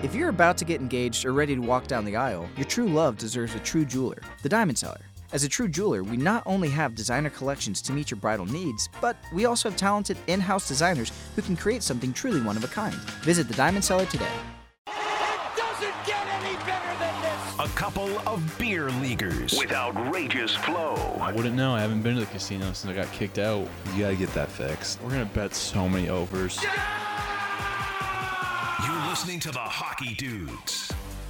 If you're about to get engaged or ready to walk down the aisle, your true love deserves a true jeweler, the Diamond Seller. As a true jeweler, we not only have designer collections to meet your bridal needs, but we also have talented in-house designers who can create something truly one of a kind. Visit the Diamond Seller today. It doesn't get any better than this! A couple of beer leaguers with outrageous flow. I wouldn't know. I haven't been to the casino since I got kicked out. You gotta get that fixed. We're gonna bet so many overs. You're listening to the Hockey Dudes.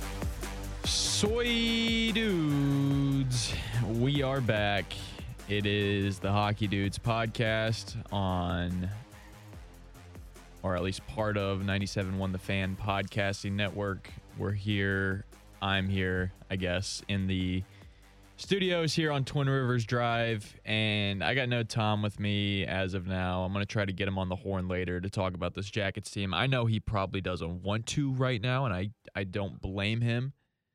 Soy dudes, we are back. It is the Hockey Dudes podcast on, or at least part of 97.1 The Fan podcasting network. We're here. I'm here, I guess, in the studios here on Twin Rivers Drive, and I got no Tom with me as of now. I'm going to try to get him on the horn later to talk about this Jackets team. I know he probably doesn't want to right now, and I don't blame him.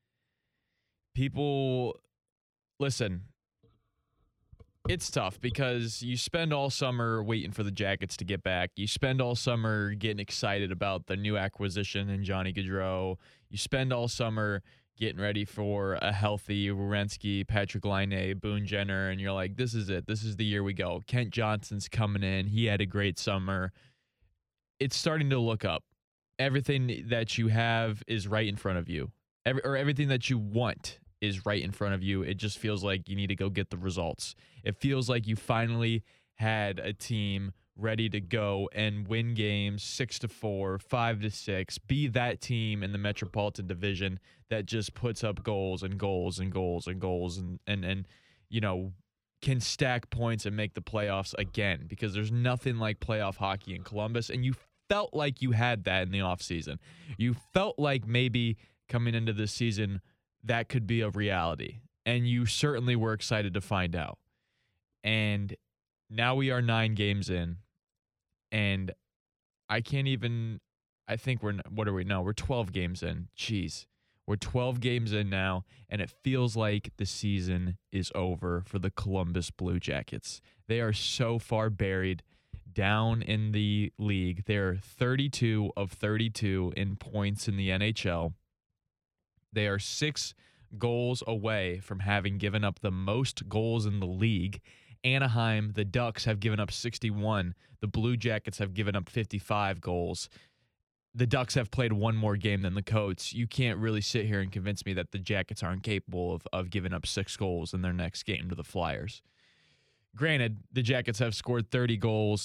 People, listen, it's tough because you spend all summer waiting for the Jackets to get back. You spend all summer getting excited about the new acquisition in Johnny Gaudreau. You spend all summer getting ready for a healthy Werenski, Patrick Laine, Boone Jenner, and you're like, this is it. This is the year we go. Kent Johnson's coming in. He had a great summer. It's starting to look up. Everything that you have is right in front of you. Everything that you want is right in front of you. It just feels like you need to go get the results. It feels like you finally had a team ready to go and win games 6-4, 5-6, be that team in the Metropolitan Division that just puts up goals and goals and goals and goals and you know, can stack points and make the playoffs again, because there's nothing like playoff hockey in Columbus, and you felt like you had that in the offseason. You felt like maybe coming into this season that could be a reality, and you certainly were excited to find out. And now we are 9 games in, and I think what are we now? We're 12 games in. Jeez. We're 12 games in now, and it feels like the season is over for the Columbus Blue Jackets. They are so far buried down in the league. They're 32 of 32 in points in the NHL. They are 6 goals away from having given up the most goals in the league. Anaheim, the Ducks, have given up 61. The Blue Jackets have given up 55 goals. The Ducks have played one more game than the Coats. You can't really sit here and convince me that the Jackets aren't capable of giving up 6 goals in their next game to the Flyers. Granted, the Jackets have scored 30 goals.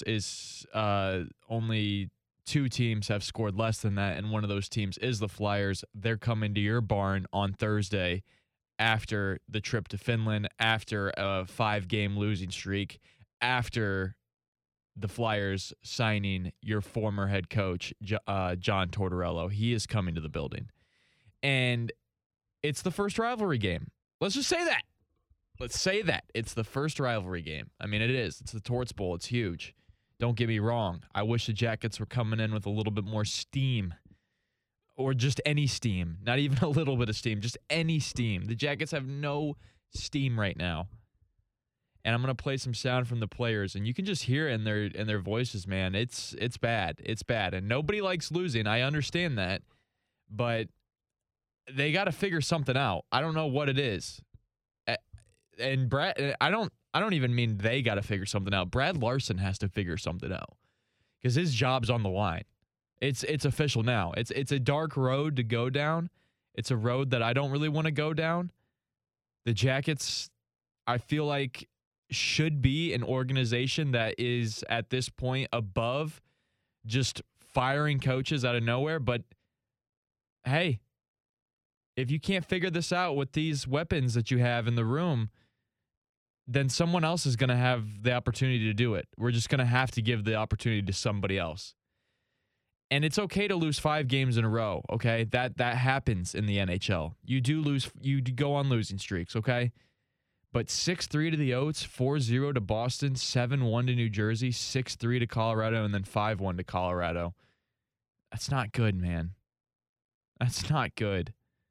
Only 2 teams have scored less than that, and one of those teams is the Flyers. They're coming to your barn on Thursday after the trip to Finland, after a 5-game losing streak, after the Flyers signing your former head coach, John Tortorella. He is coming to the building. And it's the first rivalry game. Let's just say that. Let's say that. It's the first rivalry game. I mean, it is. It's the Torts Bowl. It's huge. Don't get me wrong. I wish the Jackets were coming in with a little bit more steam, or just any steam, not even a little bit of steam, just any steam. The Jackets have no steam right now. And I'm going to play some sound from the players, and you can just hear it in their voices, man. It's bad. It's bad. And nobody likes losing. I understand that. But they got to figure something out. I don't know what it is. And Brad, I don't even mean they got to figure something out. Brad Larson has to figure something out, because his job's on the line. It's official now. It's a dark road to go down. It's a road that I don't really want to go down. The Jackets, I feel like, should be an organization that is at this point above just firing coaches out of nowhere. But hey, if you can't figure this out with these weapons that you have in the room, then someone else is going to have the opportunity to do it. We're just going to have to give the opportunity to somebody else. And it's okay to lose 5 games in a row, okay? That happens in the NHL. You go on losing streaks, okay? But 6-3 to the Oats, 4-0 to Boston, 7-1 to New Jersey, 6-3 to Colorado, and then 5-1 to Colorado. That's not good, man. That's not good.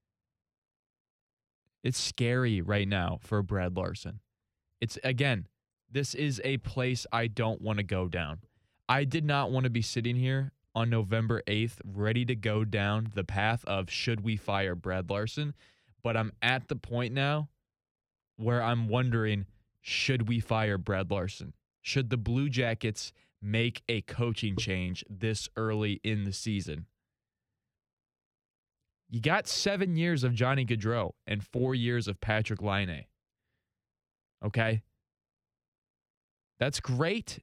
It's scary right now for Brad Larson. This is a place I don't want to go down. I did not want to be sitting here on November 8th ready to go down the path of should we fire Brad Larson, but I'm at the point now where I'm wondering, should we fire Brad Larson? Should the Blue Jackets make a coaching change this early in the season? You got 7 years of Johnny Gaudreau and 4 years of Patrik Laine. Okay? That's great.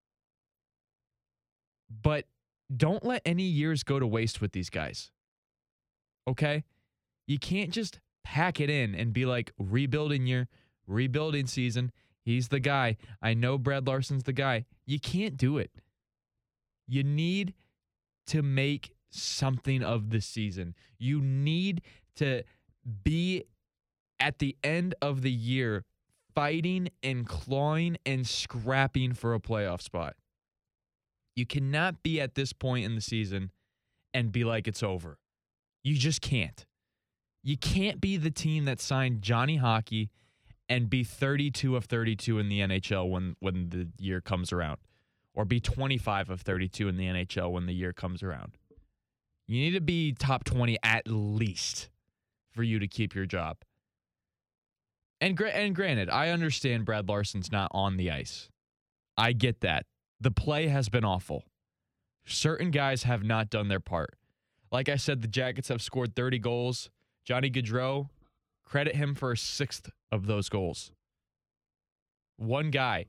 But don't let any years go to waste with these guys. Okay? You can't just pack it in and be like, rebuilding year, rebuilding season. He's the guy. I know Brad Larson's the guy. You can't do it. You need to make something of the season. You need to be at the end of the year fighting and clawing and scrapping for a playoff spot. You cannot be at this point in the season and be like it's over. You just can't. You can't be the team that signed Johnny Hockey and be 32 of 32 in the NHL when the year comes around, or be 25 of 32 in the NHL when the year comes around. You need to be top 20 at least for you to keep your job. And granted, I understand Brad Larson's not on the ice. I get that. The play has been awful. Certain guys have not done their part. Like I said, the Jackets have scored 30 goals. Johnny Gaudreau, credit him for a sixth of those goals. One guy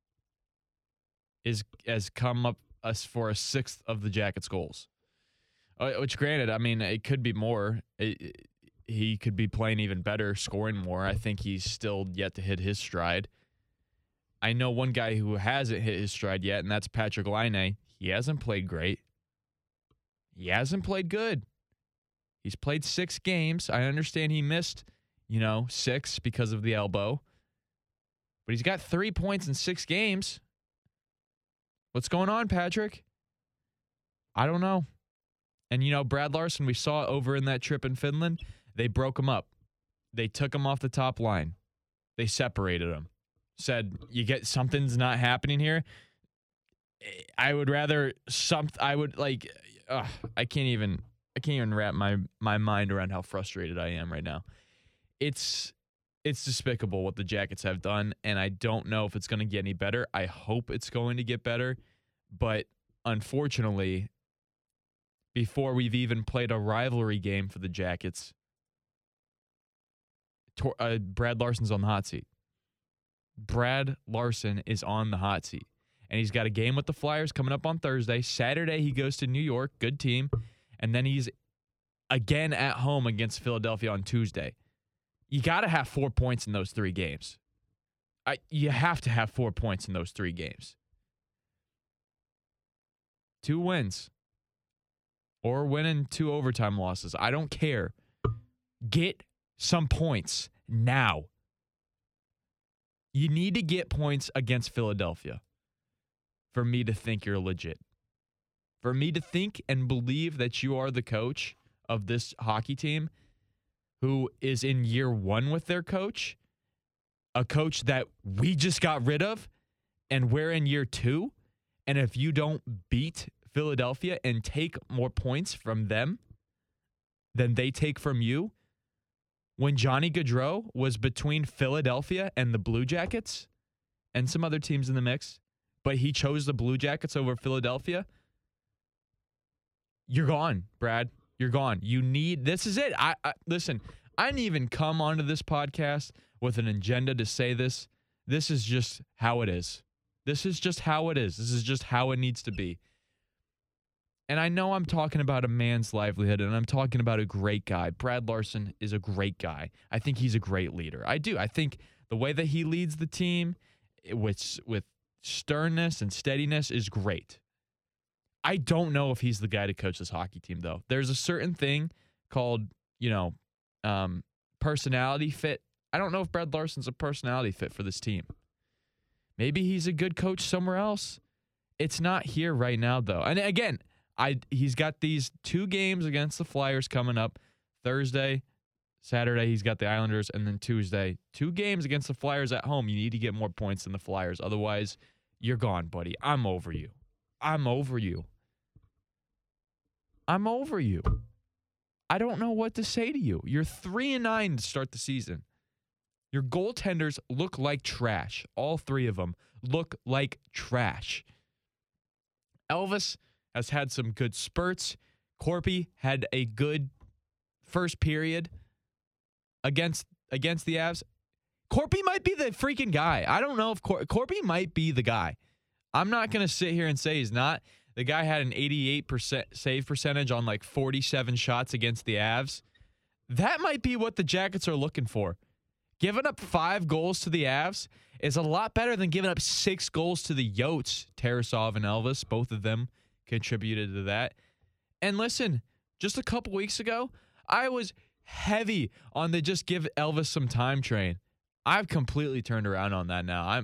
has come up for a sixth of the Jackets' goals. Which, granted, I mean, it could be more. He could be playing even better, scoring more. I think he's still yet to hit his stride. I know one guy who hasn't hit his stride yet, and that's Patrik Laine. He hasn't played great. He hasn't played good. He's played 6 games. I understand he missed, 6 because of the elbow. But he's got 3 points in 6 games. What's going on, Patrick? I don't know. And, Brad Larson, we saw it over in that trip in Finland. They broke him up. They took him off the top line. They separated him. Said, something's not happening here. I would rather I can't even wrap my mind around how frustrated I am right now. It's despicable what the Jackets have done, and I don't know if it's going to get any better. I hope it's going to get better, but unfortunately, before we've even played a rivalry game for the Jackets, Brad Larson's on the hot seat. Brad Larson is on the hot seat. And he's got a game with the Flyers coming up on Thursday. Saturday, he goes to New York, good team. And then he's again at home against Philadelphia on Tuesday. You got to have 4 points in those 3 games. You have to have 4 points in those 3 games. 2 wins. Or winning 2 overtime losses. I don't care. Get some points now. You need to get points against Philadelphia for me to think you're legit. For me to think and believe that you are the coach of this hockey team who is in year 1 with their coach, a coach that we just got rid of, and we're in year 2, and if you don't beat Philadelphia and take more points from them than they take from you, when Johnny Gaudreau was between Philadelphia and the Blue Jackets and some other teams in the mix, but he chose the Blue Jackets over Philadelphia, you're gone, Brad. You're gone. This is it. Listen, I didn't even come onto this podcast with an agenda to say this. This is just how it is. This is just how it is. This is just how it needs to be. And I know I'm talking about a man's livelihood, and I'm talking about a great guy. Brad Larson is a great guy. I think he's a great leader. I do. I think the way that he leads the team with sternness and steadiness is great. I don't know if he's the guy to coach this hockey team, though. There's a certain thing called, personality fit. I don't know if Brad Larson's a personality fit for this team. Maybe he's a good coach somewhere else. It's not here right now, though. And again, he's got these 2 games against the Flyers coming up. Thursday, Saturday, he's got the Islanders, and then Tuesday, 2 games against the Flyers at home. You need to get more points than the Flyers. Otherwise, you're gone, buddy. I'm over you. I'm over you. I don't know what to say to you. You're 3-9 to start the season. Your goaltenders look like trash. All three of them look like trash. Elvis has had some good spurts. Corpy had a good first period against the Avs. Corpy might be the freaking guy. I don't know if Corpy might be the guy. I'm not going to sit here and say he's not. The guy had an 88% save percentage on like 47 shots against the Avs. That might be what the Jackets are looking for. Giving up 5 goals to the Avs is a lot better than giving up 6 goals to the Yotes. Tarasov and Elvis, both of them contributed to that. And listen, just a couple weeks ago, I was heavy on the just give Elvis some time train. I've completely turned around on that now.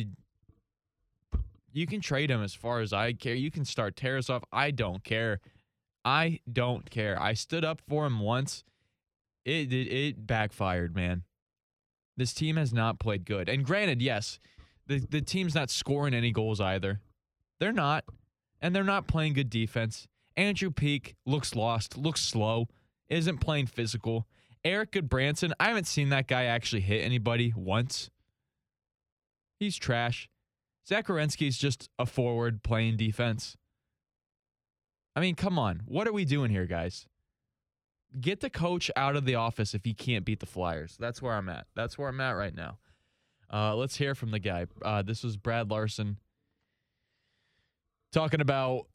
You can trade him as far as I care. You can start Tarasov. I don't care. I stood up for him once. It backfired, man. This team has not played good. And granted, yes, the team's not scoring any goals either. They're not. And they're not playing good defense. Andrew Peeke looks lost, looks slow, isn't playing physical. Eric Goodbranson, I haven't seen that guy actually hit anybody once. He's trash. Zach Werenski's just a forward playing defense. I mean, come on. What are we doing here, guys? Get the coach out of the office if he can't beat the Flyers. That's where I'm at. That's where I'm at right now. Let's hear from the guy. This was Brad Larson talking about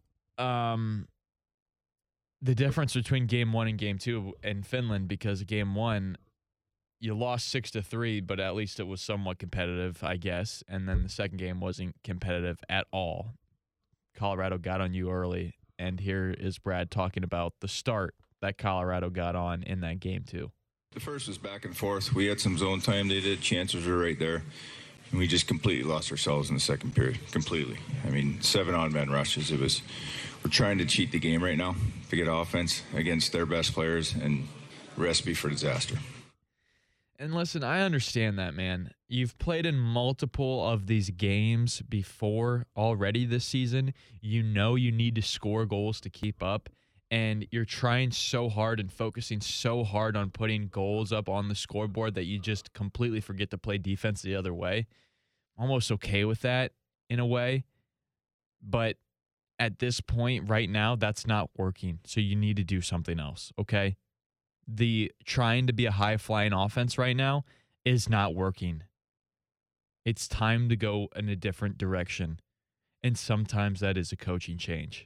the difference between Game 1 and Game 2 in Finland, because Game 1, you lost 6-3, but at least it was somewhat competitive, I guess. And then the second game wasn't competitive at all. Colorado got on you early, and here is Brad talking about the start that Colorado got on in that Game 2. The first was back and forth. We had some zone time. They did. Chances were right there. And we just completely lost ourselves in the second period. Completely. I mean, 7 on-man rushes. We're trying to cheat the game right now to get offense against their best players, and recipe for disaster. And listen, I understand that, man. You've played in multiple of these games before already this season. You know you need to score goals to keep up, and you're trying so hard and focusing so hard on putting goals up on the scoreboard that you just completely forget to play defense the other way. I'm almost okay with that in a way, but at this point right now, that's not working. So you need to do something else, okay? The trying to be a high-flying offense right now is not working. It's time to go in a different direction, and sometimes that is a coaching change.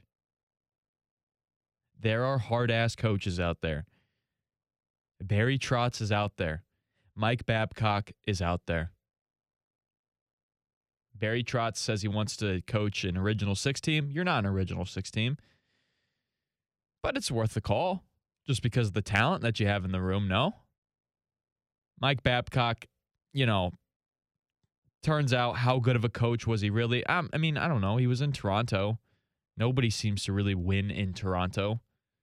There are hard-ass coaches out there. Barry Trotz is out there. Mike Babcock is out there. Barry Trotz says he wants to coach an Original Six team. You're not an Original Six team. But it's worth the call just because of the talent that you have in the room, no? Mike Babcock, turns out how good of a coach was he really? I don't know. He was in Toronto. Nobody seems to really win in Toronto.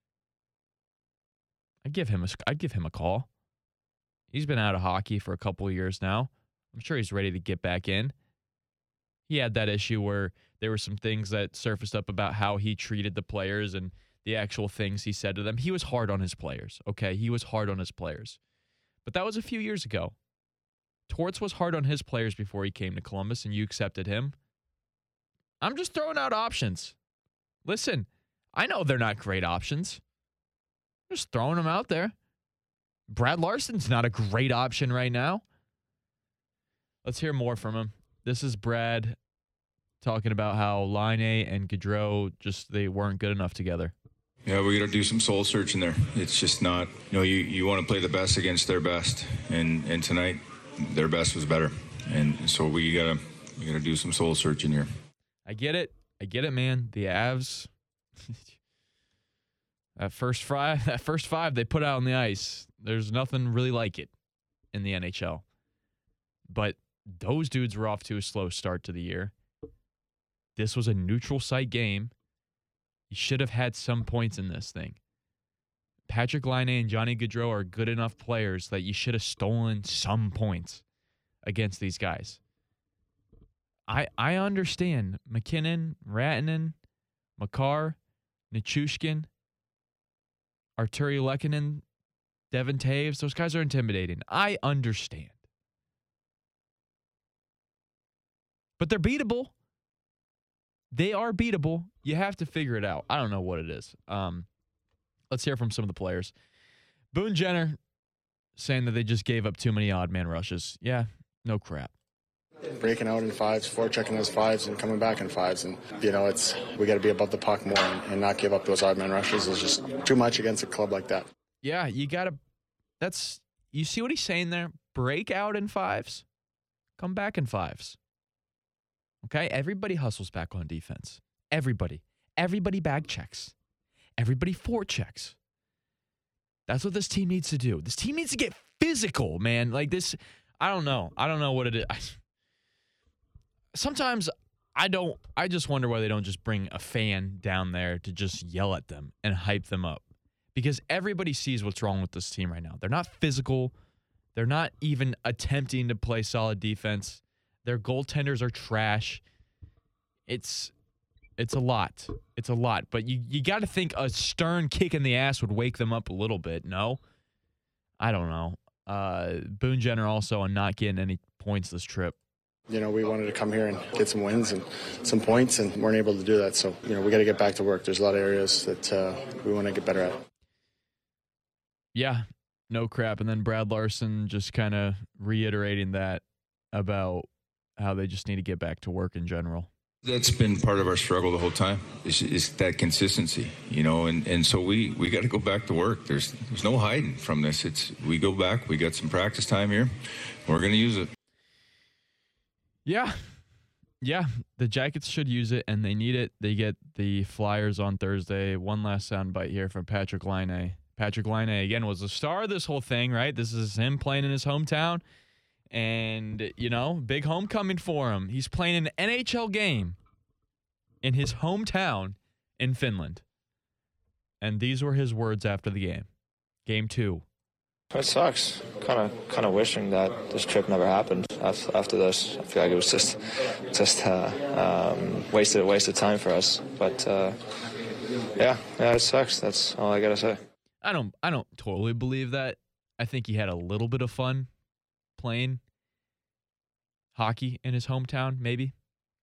I'd give him a call. He's been out of hockey for a couple of years now. I'm sure he's ready to get back in. He had that issue where there were some things that surfaced up about how he treated the players and the actual things he said to them. He was hard on his players, okay? He was hard on his players. But that was a few years ago. Torts was hard on his players before he came to Columbus, and you accepted him. I'm just throwing out options. Listen, I know they're not great options. I'm just throwing them out there. Brad Larson's not a great option right now. Let's hear more from him. This is Brad talking about how Laine and Gaudreau they weren't good enough together. Yeah, we got to do some soul searching there. It's just not, you want to play the best against their best, and tonight their best was better, and so we gotta do some soul searching here. I get it, man. The Avs, that first five they put out on the ice. There's nothing really like it in the NHL, but those dudes were off to a slow start to the year. This was a neutral site game. You should have had some points in this thing. Patrick Laine and Johnny Gaudreau are good enough players that you should have stolen some points against these guys. I understand McKinnon, Rantanen, Makar, Nichushkin. Arturi Lehkonen, Devin Taves, those guys are intimidating. I understand. But they're beatable. They are beatable. You have to figure it out. I don't know what it is. Let's hear from some of the players. Boone Jenner saying that they just gave up too many odd man rushes. Yeah, no crap. Breaking out in fives, forechecking those fives, and coming back in fives. And, we got to be above the puck more and not give up those odd man rushes. It's just too much against a club like that. Yeah, you got to, you see what he's saying there? Break out in fives, come back in fives. Okay? Everybody hustles back on defense. Everybody. Everybody bag checks. Everybody forechecks. That's what this team needs to do. This team needs to get physical, man. Like this, I don't know. I don't know what it is. Sometimes I just wonder why they don't just bring a fan down there to just yell at them and hype them up. Because everybody sees what's wrong with this team right now. They're not physical. They're not even attempting to play solid defense. Their goaltenders are trash. It's a lot. It's a lot. But you got to think a stern kick in the ass would wake them up a little bit. No? I don't know. Boone Jenner also on not getting any points this trip. We wanted to come here and get some wins and some points, and weren't able to do that. So, we got to get back to work. There's a lot of areas that we want to get better at. Yeah, no crap. And then Brad Larson just kind of reiterating that about how they just need to get back to work in general. That's been part of our struggle the whole time, is that consistency, and so we got to go back to work. There's no hiding from this. We go back, we got some practice time here, we're going to use it. Yeah, the Jackets should use it, and they need it. They get the Flyers on Thursday. One last soundbite here from Patrick Laine. Patrick Laine, again, was the star of this whole thing, right? This is him playing in his hometown. And, big homecoming for him. He's playing an NHL game in his hometown in Finland. And these were his words after the game. Game 2. It sucks. Kind of wishing that this trip never happened after this. I feel like it was just wasted time for us. But, yeah, it sucks. That's all I got to say. I don't totally believe that. I think he had a little bit of fun playing hockey in his hometown, maybe.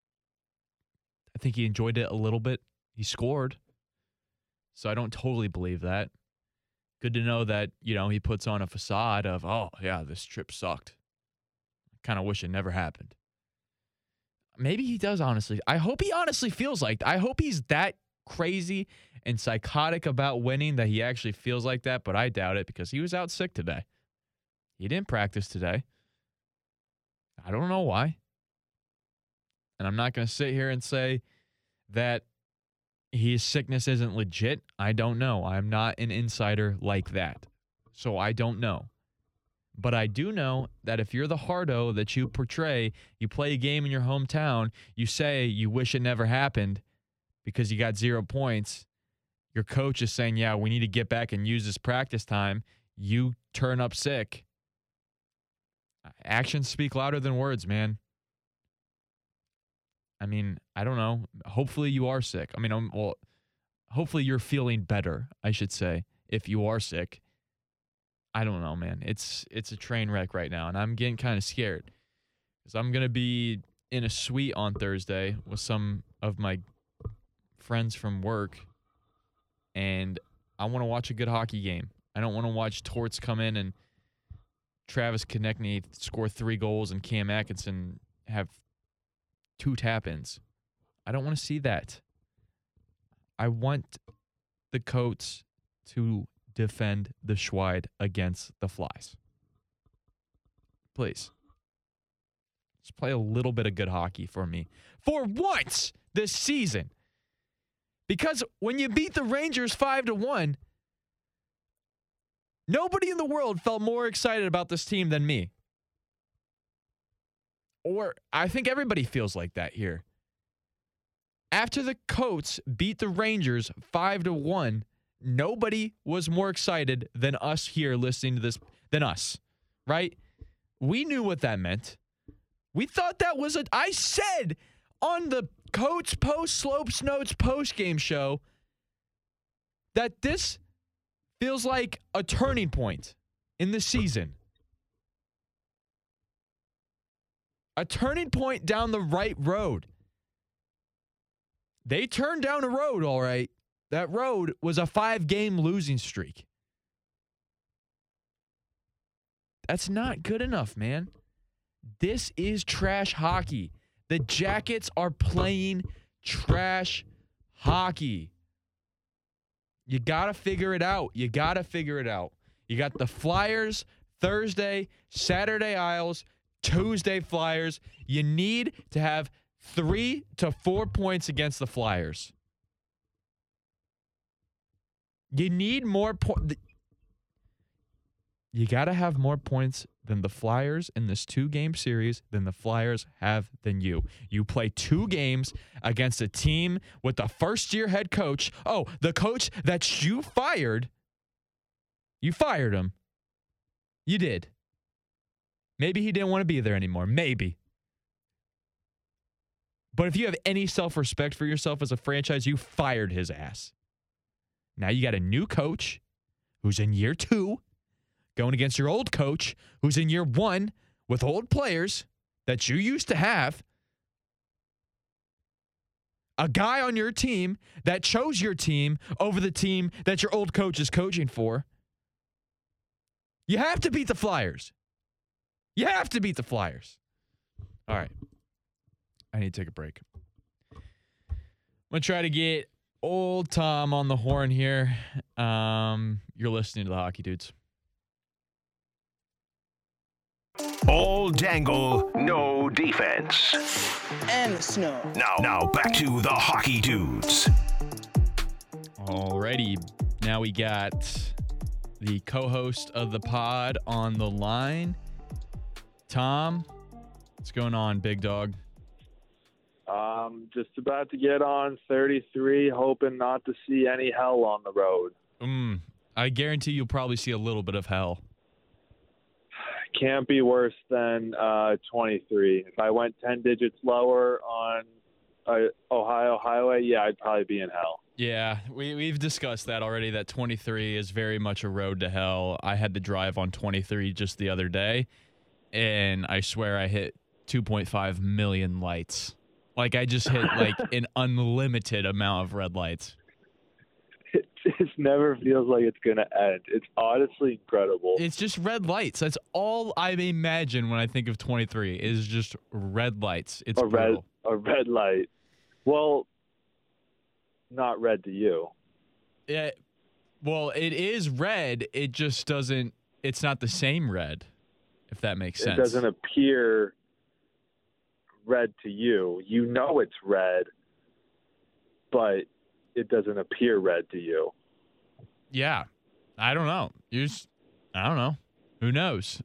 I think he enjoyed it a little bit. He scored. So I don't totally believe that. Good to know that, he puts on a facade of, oh, yeah, this trip sucked. Kind of wish it never happened. Maybe he does, honestly. I hope he honestly feels like that. I hope he's that crazy and psychotic about winning that he actually feels like that, but I doubt it because he was out sick today. He didn't practice today. I don't know why. And I'm not going to sit here and say that his sickness isn't legit. I don't know. I'm not an insider like that. So I don't know. But I do know that if you're the hardo that you portray, you play a game in your hometown, you say you wish it never happened because you got 0 points. Your coach is saying, yeah, we need to get back and use this practice time. You turn up sick. Actions speak louder than words, man. I mean, I don't know. Hopefully you are sick. I mean, hopefully you're feeling better, I should say, if you are sick. I don't know, man. It's a train wreck right now, and I'm getting kind of scared because I'm going to be in a suite on Thursday with some of my friends from work, and I want to watch a good hockey game. I don't want to watch Torts come in and Travis Konechny score 3 goals and Cam Atkinson have 2 tap-ins. I don't want to see that. I want the Coats to defend the Schweid against the Flies. Please. Just play a little bit of good hockey for me. For once this season. Because when you beat the Rangers 5-1, nobody in the world felt more excited about this team than me. Or I think everybody feels like that here. After the Coats beat the Rangers 5-1, nobody was more excited than us here listening to this, than us, right? We knew what that meant. We thought that was I said on the Coats Post Slopes Notes post-game show that this Feels like a turning point in the season. A turning point down the right road. They turned down a road, all right. That road was a 5-game losing streak. That's not good enough, man. This is trash hockey. The Jackets are playing trash hockey. You got to figure it out. You got the Flyers Thursday, Saturday Isles, Tuesday Flyers. You need to have 3 to 4 points against the Flyers. You need more points. You got to have more points than the Flyers in this 2-game series than the Flyers have than you. You play 2 games against a team with a first-year head coach. Oh, the coach that you fired. You fired him. You did. Maybe he didn't want to be there anymore. Maybe. But if you have any self-respect for yourself as a franchise, you fired his ass. Now you got a new coach who's in year 2. Going against your old coach, who's in year 1 with old players that you used to have. A guy on your team that chose your team over the team that your old coach is coaching for. You have to beat the Flyers. You have to beat the Flyers. All right. I need to take a break. I'm going to try to get old Tom on the horn here. You're listening to the Hockey Dudes. All dangle, no defense. And the snow. Now back to the Hockey Dudes. Alrighty, now we got the co-host of the pod on the line. Tom, what's going on, big dog? Just about to get on 33, hoping not to see any hell on the road. I guarantee you'll probably see a little bit of hell. Can't be worse than 23. If I went 10 digits lower on Ohio Highway, yeah, I'd probably be in hell. Yeah, we've discussed that already, that 23 is very much a road to hell. I had to drive on 23 just the other day, and I swear I hit 2.5 million lights. Like, I just hit, like, an unlimited amount of red lights. It just never feels like it's going to end. It's honestly incredible. It's just red lights. That's all I imagine when I think of 23 is just red lights. It's brutal. A red light. Well, not red to you. Yeah, well, it is red. It just doesn't – it's not the same red, if that makes sense. It doesn't appear red to you. You know it's red, but it doesn't appear red to you. Yeah. I don't know. I don't know. Who knows?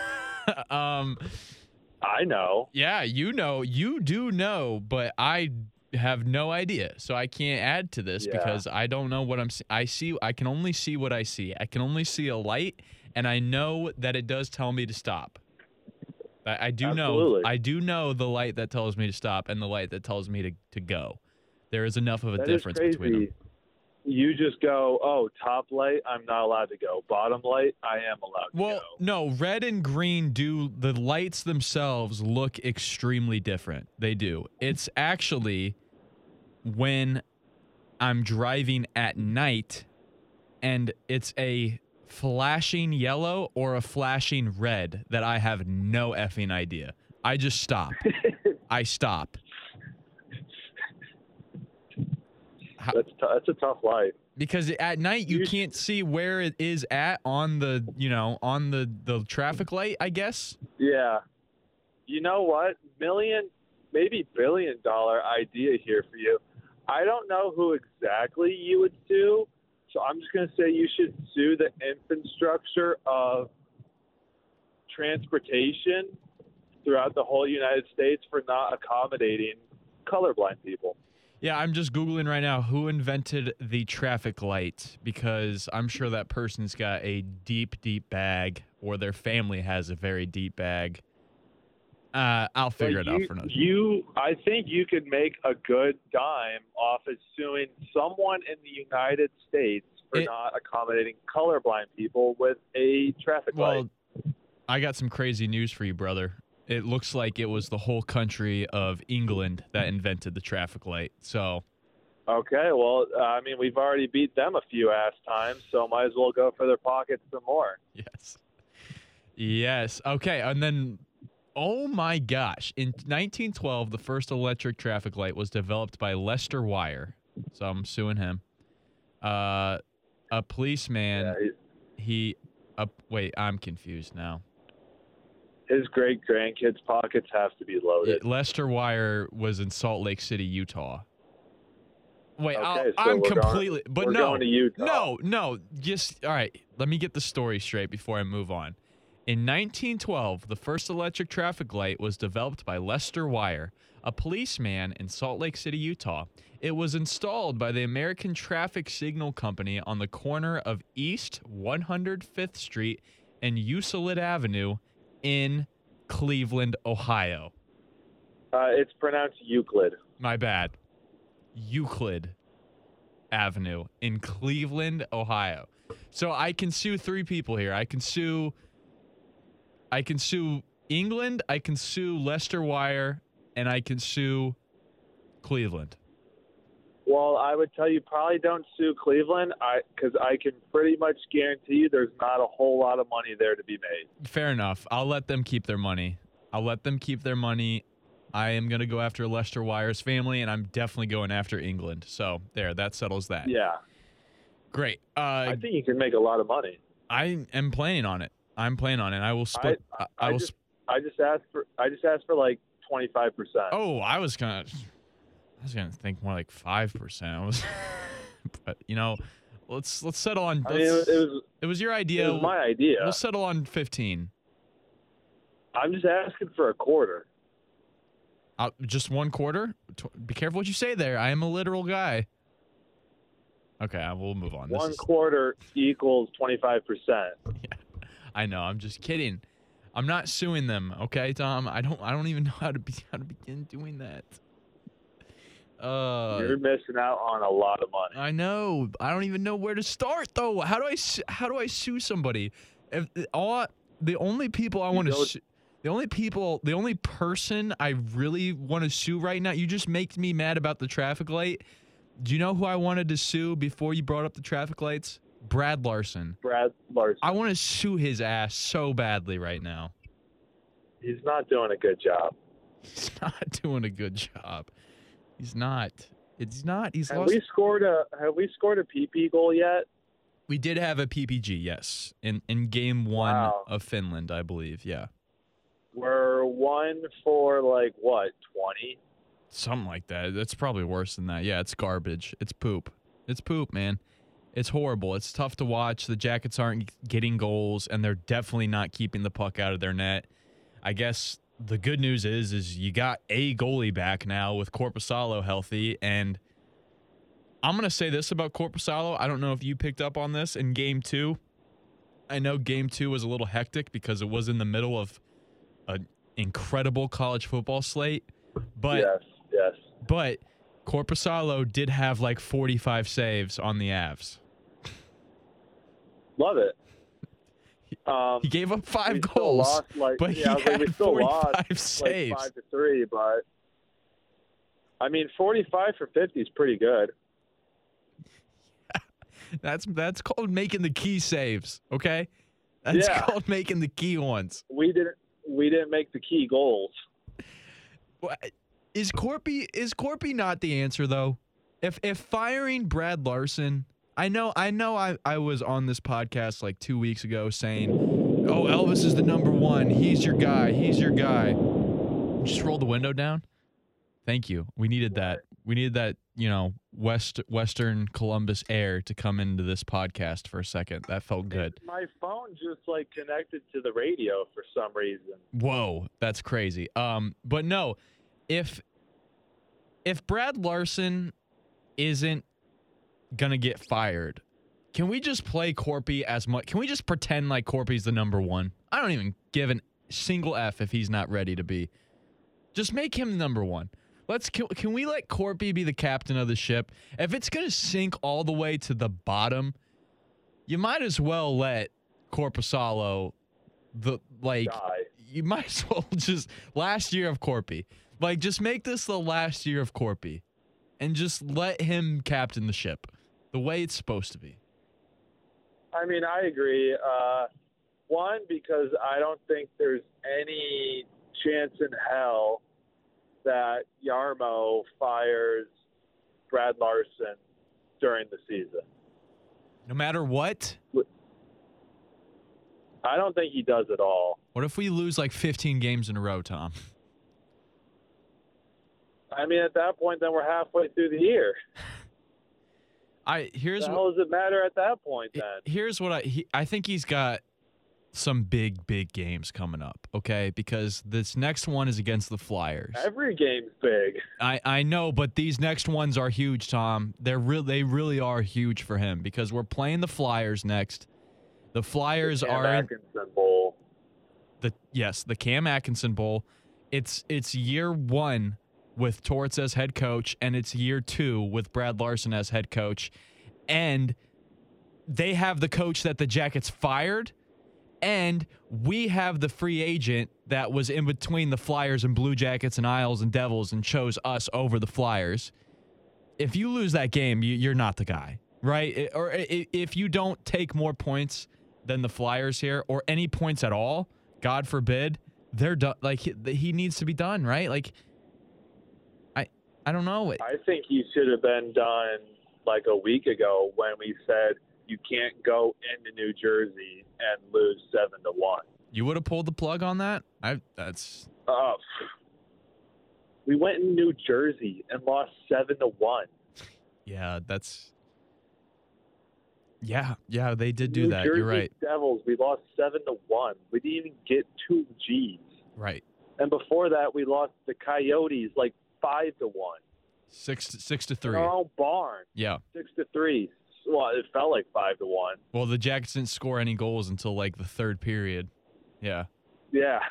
I know. Yeah, you know. You do know, but I have no idea. So I can't add to this because I don't know what I can only see what I see. I can only see a light, and I know that it does tell me to stop. I do Absolutely. know. I do know the light that tells me to stop and the light that tells me to go. There is enough of a difference between them. You just go, oh, top light, I'm not allowed to go. Bottom light, I am allowed to go. Well, no, red and green the lights themselves look extremely different. They do. It's actually when I'm driving at night and it's a flashing yellow or a flashing red that I have no effing idea. I just stop. I stop. That's a tough light. Because at night you can't see where it is at on the traffic light, I guess. Yeah. You know what? Maybe $1 billion idea here for you. I don't know who exactly you would sue, so I'm just going to say you should sue the infrastructure of transportation throughout the whole United States for not accommodating colorblind people. Yeah, I'm just Googling right now who invented the traffic light because I'm sure that person's got a deep, deep bag or their family has a very deep bag. I'll figure it out for another. I think you could make a good dime off of suing someone in the United States for not accommodating colorblind people with a traffic light. Well, I got some crazy news for you, brother. It looks like it was the whole country of England that invented the traffic light. So, okay, well, I mean, we've already beat them a few ass times, so might as well go for their pockets some more. Yes. Okay, and then, oh my gosh, in 1912, the first electric traffic light was developed by Lester Wire. So I'm suing him. A policeman. Yeah, wait, I'm confused now. His great grandkids' pockets have to be loaded. Lester Wire was in Salt Lake City, Utah. Wait, okay, I'm completely. We're going to Utah. No. Just all right. Let me get the story straight before I move on. In 1912, the first electric traffic light was developed by Lester Wire, a policeman in Salt Lake City, Utah. It was installed by the American Traffic Signal Company on the corner of East 105th Street and Euclid Avenue in Cleveland, Ohio. It's pronounced Euclid. My bad. Euclid Avenue in Cleveland, Ohio. So I can sue three people here. I can sue England, I can sue Lester Wire, and I can sue Cleveland. Well, I would tell you probably don't sue Cleveland because I can pretty much guarantee you there's not a whole lot of money there to be made. Fair enough. I'll let them keep their money. I am going to go after Lester Wire's family, and I'm definitely going after England. So there, that settles that. Yeah. Great. I think you can make a lot of money. I am planning on it. I will split. I just asked for like 25%. Oh, I was gonna think more like 5%. But let's settle on. It was your idea. It was my idea. We'll settle on 15. I'm just asking for a quarter. Just 1 quarter? Be careful what you say there. I am a literal guy. Okay, we'll move on. 1 quarter equals 25%. Yeah, I know. I'm just kidding. I'm not suing them. Okay, Tom. I don't even know how to begin doing that. You're missing out on a lot of money. I know. I don't even know where to start though. How do I sue somebody? If the only people I want to sue. The only person I really want to sue right now, you just make me mad about the traffic light. Do you know who I wanted to sue before you brought up the traffic lights? Brad Larson. Brad Larson. I want to sue his ass so badly right now. He's not doing a good job. He's not doing a good job. He's not. It's not. Have we scored a PP goal yet? We did have a PPG, yes. In game 1 of Finland, I believe. Yeah. We're 1 for 20? Something like that. That's probably worse than that. Yeah, it's garbage. It's poop. It's poop, man. It's horrible. It's tough to watch. The Jackets aren't getting goals, and they're definitely not keeping the puck out of their net. I guess the good news is you got a goalie back now with Korpisalo healthy, and I'm going to say this about Korpisalo. I don't know if you picked up on this in Game 2. I know Game 2 was a little hectic because it was in the middle of an incredible college football slate. But yes. But Korpisalo did have 45 saves on the Avs. Love it. He gave up 5 goals, but he had 45 saves. 5-3, but I mean, 45 for 50 is pretty good. That's called making the key saves, okay? That's called making the key ones. We didn't make the key goals. Is Corpy not the answer though? If firing Brad Larson, I know I was on this podcast 2 weeks ago saying, "Oh, Elvis is the number 1. He's your guy. He's your guy." Just roll the window down. Thank you. We needed that. We needed that, Western Columbus air to come into this podcast for a second. That felt good. My phone just connected to the radio for some reason. Whoa, that's crazy. But no, if Brad Larson isn't gonna get fired, can we just play Corpy as much? Can we just pretend like Corpy's the number 1? I don't even give a single F if he's not ready to be. Just make him the number 1. Can we let Corpy be the captain of the ship? If it's gonna sink all the way to the bottom, you might as well let Korpisalo Die. you might as well just last year of Corpy. Like, just make this the last year of Corpy and just let him captain the ship the way it's supposed to be. I mean, I agree. One, because I don't think there's any chance in hell that Yarmo fires Brad Larson during the season. No matter what? I don't think he does at all. What if we lose like 15 games in a row, Tom? I mean, at that point, then we're halfway through the year. Here's the hell does it matter at that point, then? Here's what I think he's got some big games coming up, okay? Because this next one is against the Flyers. Every game's big. I know, but these next ones are huge, Tom. They really are huge for him because we're playing the Flyers next. The Flyers are in Atkinson Bowl. The Cam Atkinson Bowl. It's year 1 with Torts as head coach, and it's year 2 with Brad Larson as head coach. And they have the coach that the Jackets fired, and we have the free agent that was in between the Flyers and Blue Jackets and Isles and Devils and chose us over the Flyers. If you lose that game, you're not the guy, right? Or if you don't take more points than the Flyers here, or any points at all, God forbid, they're done. Like, he needs to be done, right? Like, I don't know. I think he should have been done like a week ago when we said you can't go into New Jersey and lose 7-1. You would have pulled the plug on that? We went in New Jersey and lost 7-1. Yeah, Yeah, they did do that. Jersey You're right. Devils, we lost 7-1. We didn't even get 2 Gs. Right. And before that, we lost the Coyotes like 5-1. 6-3. In our own barn. Yeah. 6-3. Well, it felt like 5-1. Well, the Jackets didn't score any goals until like the third period. Yeah. Yeah.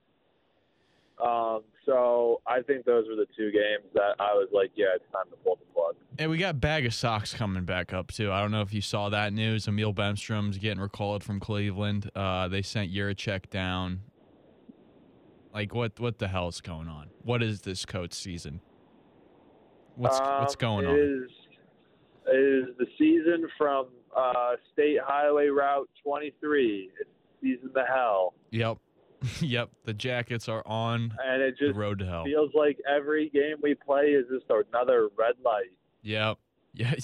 So I think those were the 2 games that I was like, yeah, it's time to pull the plug. And we got Bag of Socks coming back up, too. I don't know if you saw that news. Emil Bemstrom's getting recalled from Cleveland. They sent Juracek down. Like, what the hell is going on? What is this coach season? What's going on? It is the season from State Highway Route 23. It's season to hell. Yep. Yep, the Jackets are on the road to hell. Feels like every game we play is just another red light. Yep. Yeah.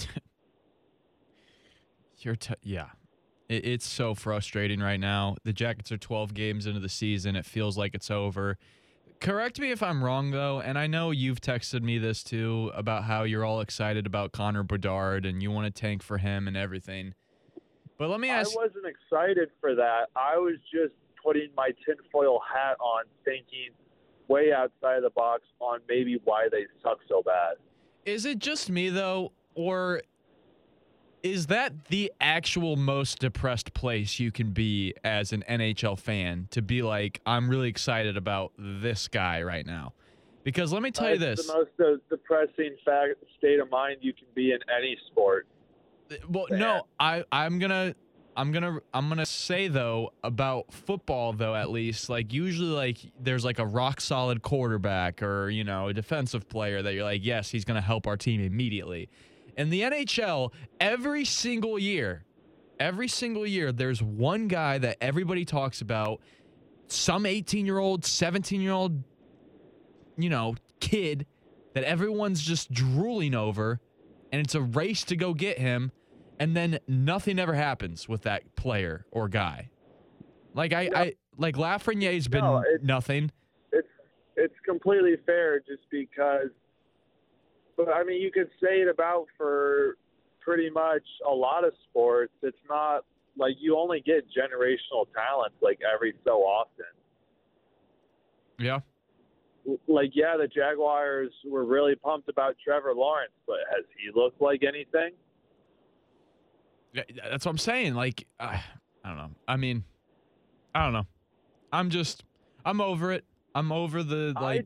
It's so frustrating right now. The Jackets are 12 games into the season. It feels like it's over. Correct me if I'm wrong, though, and I know you've texted me this, too, about how you're all excited about Connor Bedard and you want to tank for him and everything. But let me ask... I wasn't excited for that. I was just putting my tinfoil hat on, thinking way outside of the box on maybe why they suck so bad. Is it just me, though, or is that the actual most depressed place you can be as an NHL fan, to be like, I'm really excited about this guy right now? Because let me tell you this. It's the most depressing state of mind you can be in any sport. Well, no, I'm gonna say, though, about football, though, at least, like, usually, like, there's like a rock solid quarterback or, you know, a defensive player that you're like, yes, he's gonna help our team immediately. In the NHL, every single year, there's one guy that everybody talks about, some 18-year-old, 17-year-old, you know, kid that everyone's just drooling over, and it's a race to go get him, and then nothing ever happens with that player or guy. Like like Lafreniere's been nothing. It's completely fair just because. But, I mean, you could say it about for pretty much a lot of sports. It's not like you only get generational talent like every so often. Yeah. Like, yeah, the Jaguars were really pumped about Trevor Lawrence, but has he looked like anything? Yeah, that's what I'm saying. Like, I don't know. I mean, I don't know. I'm over it. I'm over the, like.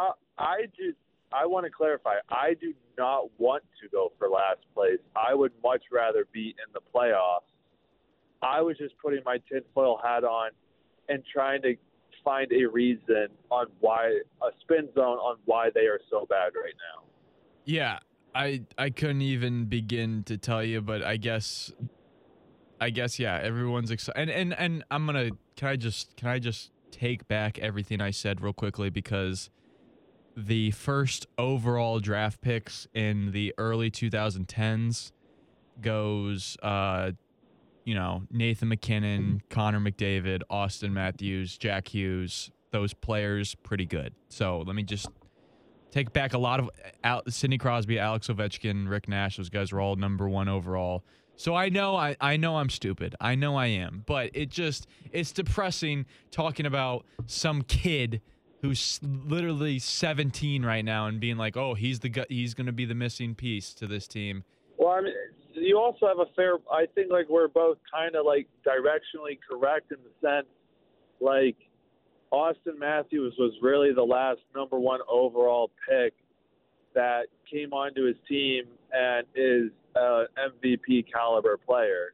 I want to clarify. I do not want to go for last place. I would much rather be in the playoffs I was just putting my tinfoil hat on and trying to find a reason on why a spin zone on why they are so bad right now. Yeah, I couldn't even begin to tell you, but I guess yeah, everyone's excited. And I'm gonna can I just take back everything I said real quickly, because the first overall draft picks in the early 2010s goes Nathan McKinnon, Connor McDavid, Austin Matthews, Jack Hughes, those players pretty good. So let me just take back a lot of Sidney Crosby, Alex Ovechkin, Rick Nash. Those guys were all number 1 overall. So I know I'm stupid. I know I am. But it's depressing talking about some kid who's literally 17 right now and being like, oh, he's going to be the missing piece to this team. Well, I mean, you also have I think like we're both kind of like directionally correct in the sense like Austin Matthews was really the last number 1 overall pick that came onto his team and is an MVP caliber player.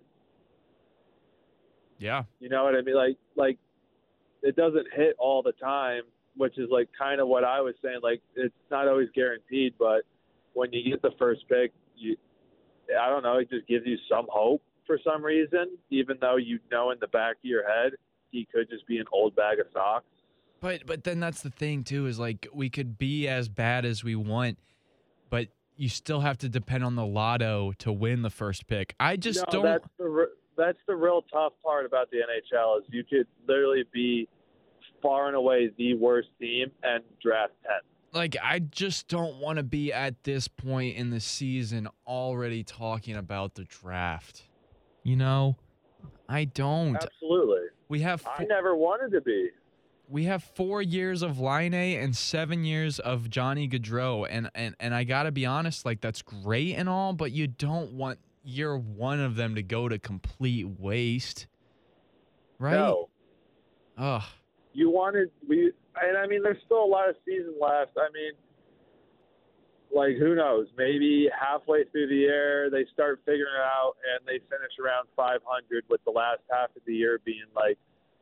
Yeah. You know what I mean? Like it doesn't hit all the time, which is like kind of what I was saying. Like it's not always guaranteed, but when you get the first pick, I don't know, it just gives you some hope for some reason, even though you know in the back of your head he could just be an old bag of socks. But then that's the thing too, is like we could be as bad as we want, but you still have to depend on the lotto to win the first pick. I just don't. That's the real tough part about the NHL is you could literally be far and away the worst team and draft 10th. Like, I just don't want to be at this point in the season already talking about the draft. You know? I don't. Absolutely. I never wanted to be. We have 4 years of Laine and 7 years of Johnny Gaudreau. And I got to be honest, like, that's great and all, but you don't want year 1 of them to go to complete waste. Right? No. Ugh. And I mean, there's still a lot of season left. I mean, like, who knows? Maybe halfway through the year, they start figuring it out and they finish around 500 with the last half of the year being, like,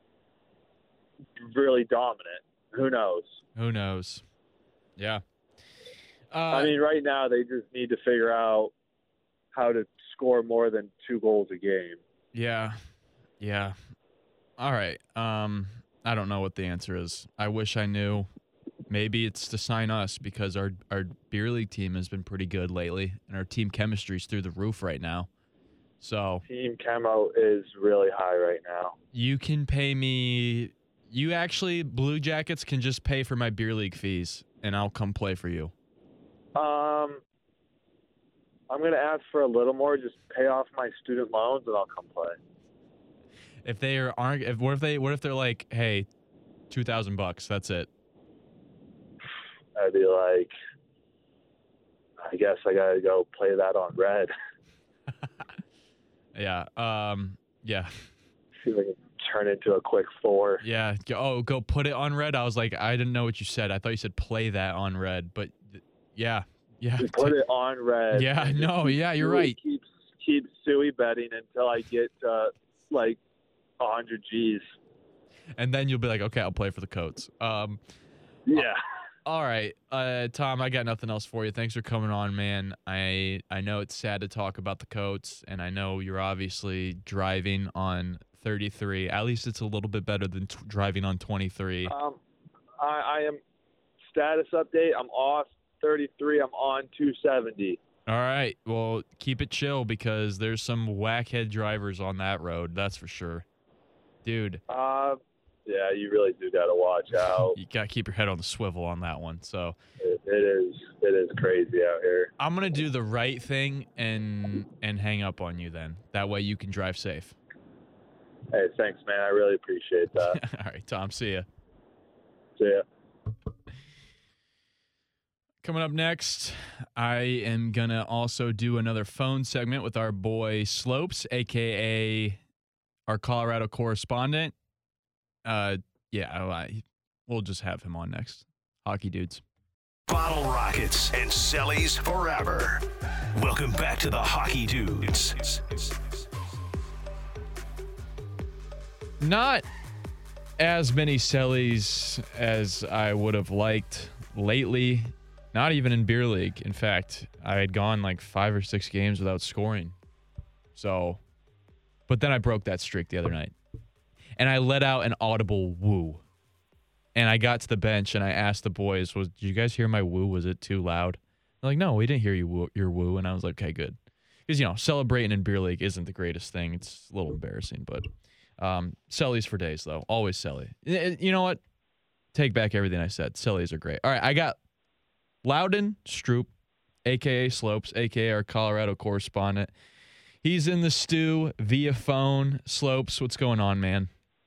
really dominant. Who knows? Who knows? Yeah. I mean, right now, they just need to figure out how to score more than 2 goals a game. Yeah. Yeah. All right. I don't know what the answer is. I wish I knew. Maybe it's to sign us because our beer league team has been pretty good lately, and our team chemistry is through the roof right now. So team chemo is really high right now. You can pay me. You actually, Blue Jackets can just pay for my beer league fees, and I'll come play for you. I'm going to ask for a little more. Just pay off my student loans, and I'll come play. If they aren't, what if they're like, hey, $2,000, that's it. I'd be like, I guess I gotta go play that on red. Yeah. Yeah. See if I can turn into a quick 4. Yeah. Go put it on red. I was like, I didn't know what you said. I thought you said play that on red, but yeah. Yeah. Just put it on red. Yeah. No. Yeah. You're right. Keep suey betting until I get like 100 G's. And then you'll be like, okay, I'll play for the Coats. Yeah. All right. Tom, I got nothing else for you. Thanks for coming on, man. I know it's sad to talk about the Coats, and I know you're obviously driving on 33. At least it's a little bit better than driving on 23. I am status update. I'm off 33. I'm on 270. All right. Well, keep it chill because there's some whackhead drivers on that road. That's for sure. Dude. Yeah, you really do got to watch out. You got to keep your head on the swivel on that one. So it is crazy out here. I'm going to do the right thing and hang up on you then. That way you can drive safe. Hey, thanks, man. I really appreciate that. All right, Tom. See ya. See ya. Coming up next, I am going to also do another phone segment with our boy Slopes, a.k.a. our Colorado correspondent. We'll just have him on next. Hockey Dudes. Bottle Rockets and Sellies forever. Welcome back to the Hockey Dudes. Not as many sellies as I would have liked lately. Not even in beer league. In fact, I had gone like 5 or 6 games without scoring. So, but then I broke that streak the other night. And I let out an audible woo. And I got to the bench and I asked the boys, did you guys hear my woo? Was it too loud? They're like, no, we didn't hear your woo. And I was like, okay, good. Because, celebrating in beer league isn't the greatest thing. It's a little embarrassing, but sellies for days, though. Always selly. You know what? Take back everything I said. Sellies are great. All right, I got Loudon Stroop, a.k.a. Slopes, a.k.a. our Colorado correspondent. He's in the stew via phone. Slopes, what's going on, man?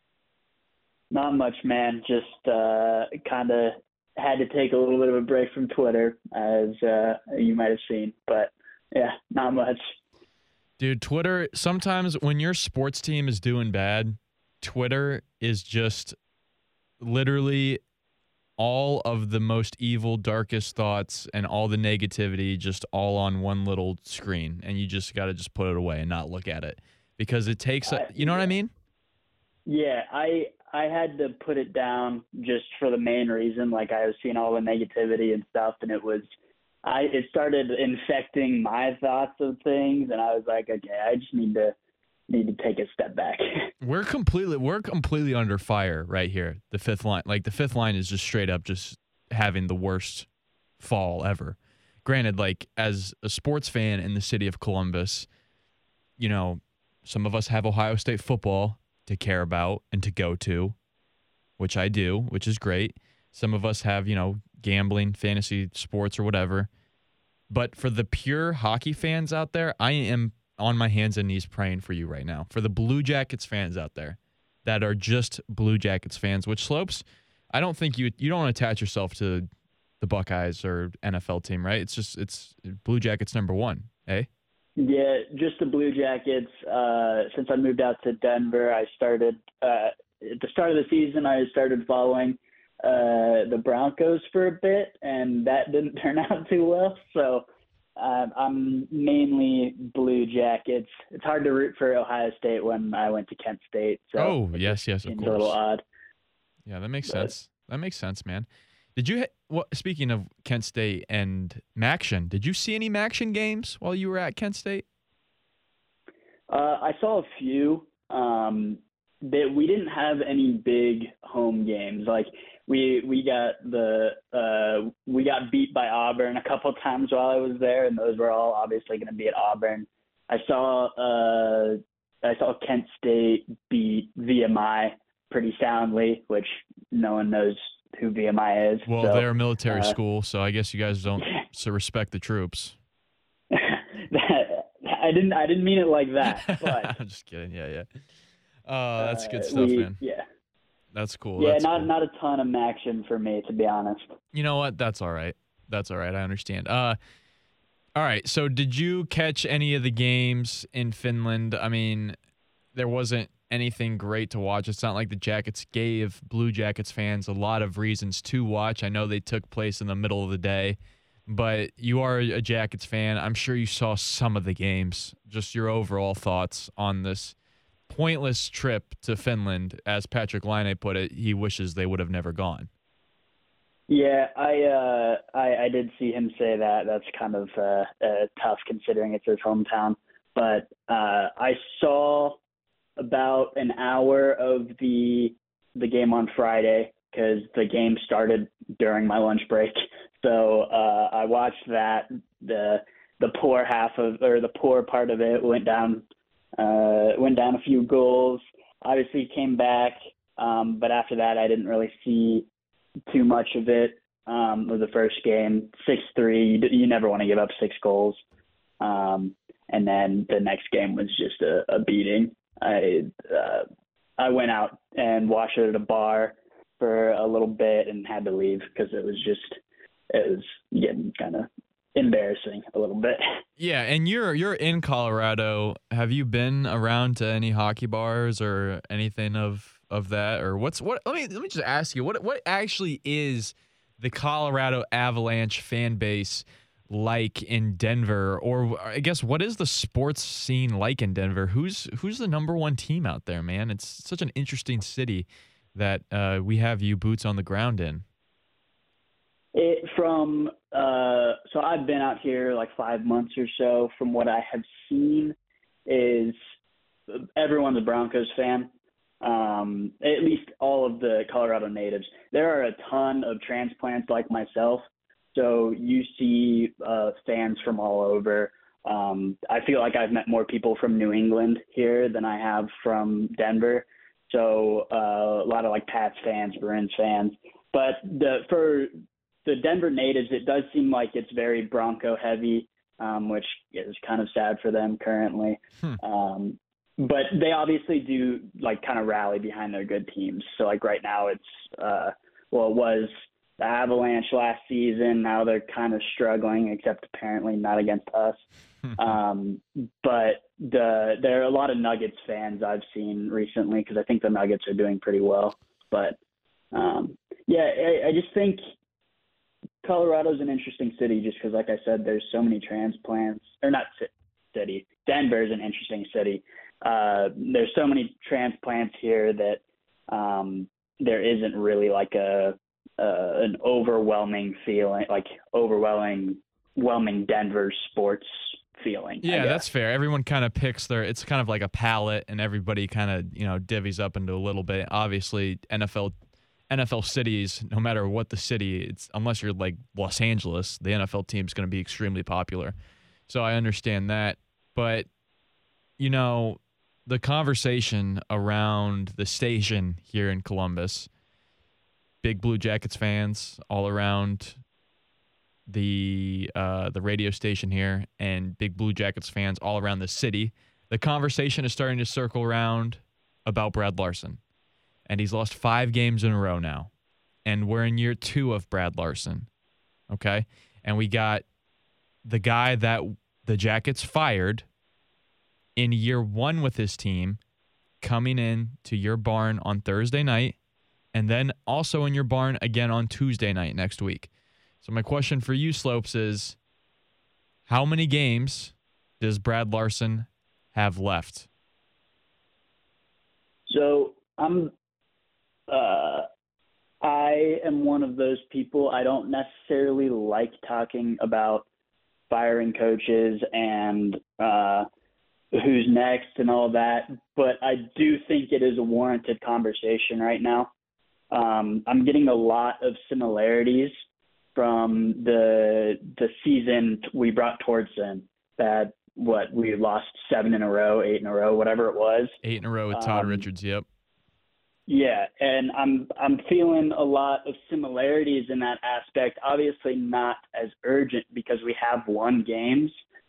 Not much, man. Just kind of had to take a little bit of a break from Twitter, as you might have seen. But, yeah, not much. Dude, Twitter, sometimes when your sports team is doing bad, Twitter is just literally all of the most evil, darkest thoughts and all the negativity just all on one little screen. And you just got to just put it away and not look at it. Because it takes, you know what I mean? Yeah, I had to put it down just for the main reason. Like, I was seeing all the negativity and stuff, and it started infecting my thoughts of things, and I was like, okay, I just need to take a step back. We're completely under fire right here. The fifth line, the fifth line is just straight up just having the worst fall ever. Granted, as a sports fan in the city of Columbus, some of us have Ohio State football to care about and to go to, which I do, which is great. Some of us have, gambling, fantasy sports, or whatever. But for the pure hockey fans out there, I am on my hands and knees praying for you right now. For the Blue Jackets fans out there that are just Blue Jackets fans, which Slopes, I don't think you don't attach yourself to the Buckeyes or NFL team, right? It's Blue Jackets number one, eh? Yeah, just the Blue Jackets. Since I moved out to Denver, I started at the start of the season. I started following the Broncos for a bit, and that didn't turn out too well. So I'm mainly Blue Jackets. It's hard to root for Ohio State when I went to Kent State. So yes, of course. It's a little odd. Yeah, that makes sense. That makes sense, man. Did you? Speaking of Kent State and Maction, did you see any Maction games while you were at Kent State? I saw a few. We didn't have any big home games. We got beat by Auburn a couple times while I was there, and those were all obviously going to be at Auburn. I saw Kent State beat VMI pretty soundly, which no one knows who VMI is. Well, they're a military school, so I guess you guys don't respect the troops. I didn't mean it like that. But I'm just kidding. Yeah. That's good stuff, man. Yeah. That's cool. Yeah, That's not a ton of action for me, to be honest. You know what? That's all right. I understand. All right. So did you catch any of the games in Finland? I mean, there wasn't anything great to watch. It's not like the Jackets gave Blue Jackets fans a lot of reasons to watch. I know they took place in the middle of the day, but you are a Jackets fan. I'm sure you saw some of the games. Just your overall thoughts on this pointless trip to Finland. As Patrick Laine put it, he wishes they would have never gone. Yeah, I did see him say that. That's kind of tough considering it's his hometown. But I saw about an hour of the game on Friday because the game started during my lunch break. So I watched that. The poor part of it went down a few goals. Obviously came back, but after that I didn't really see too much of it. It was the first game, 6-3. You never want to give up 6 goals. And then the next game was just a beating. I went out and watched it at a bar for a little bit and had to leave because it was getting kind of embarrassing a little bit. Yeah, and you're in Colorado. Have you been around to any hockey bars or anything of that, or what? Let me just ask you, what actually is the Colorado Avalanche fan base like in Denver, or I guess what is the sports scene like in Denver? Who's the number one team out there, man? It's such an interesting city that we have you boots on the ground in. So I've been out here like 5 months or so. From what I have seen, is everyone's a Broncos fan. At least all of the Colorado natives. There are a ton of transplants like myself. So you see fans from all over. I feel like I've met more people from New England here than I have from Denver. So a lot of like Pats fans, Bruins fans. But for the Denver natives, it does seem like it's very Bronco heavy, which is kind of sad for them currently. But they obviously do like kind of rally behind their good teams. So like right now it's it was the Avalanche last season. Now they're kind of struggling, except apparently not against us. But there are a lot of Nuggets fans I've seen recently because I think the Nuggets are doing pretty well. But I just think Colorado's an interesting city just because, like I said, there's so many transplants. Or not city. Denver's an interesting city. There's so many transplants here that there isn't really like an overwhelming feeling, like overwhelming Denver sports feeling. Yeah, that's fair. Everyone kind of picks it's kind of like a palette, and everybody kind of, divvies up into a little bit. Obviously, NFL cities, no matter what the city, it's unless you're like Los Angeles, the NFL team's going to be extremely popular. So I understand that. But, the conversation around the station here in Columbus, big Blue Jackets fans all around the radio station here, and big Blue Jackets fans all around the city, the conversation is starting to circle around about Brad Larsen. And he's lost 5 games in a row now. And we're in year 2 of Brad Larsen. Okay? And we got the guy that the Jackets fired in year 1 with his team coming in to your barn on Thursday night, and then also in your barn again on Tuesday night next week. So my question for you, Slopes, is how many games does Brad Larsen have left? So I am one of those people. I don't necessarily like talking about firing coaches and who's next and all that, but I do think it is a warranted conversation right now. I'm getting a lot of similarities from the season we brought Torsten, that we lost 7 in a row, 8 in a row, whatever it was. 8 in a row with Todd Richards, yep. Yeah, and I'm feeling a lot of similarities in that aspect. Obviously not as urgent because we have won games,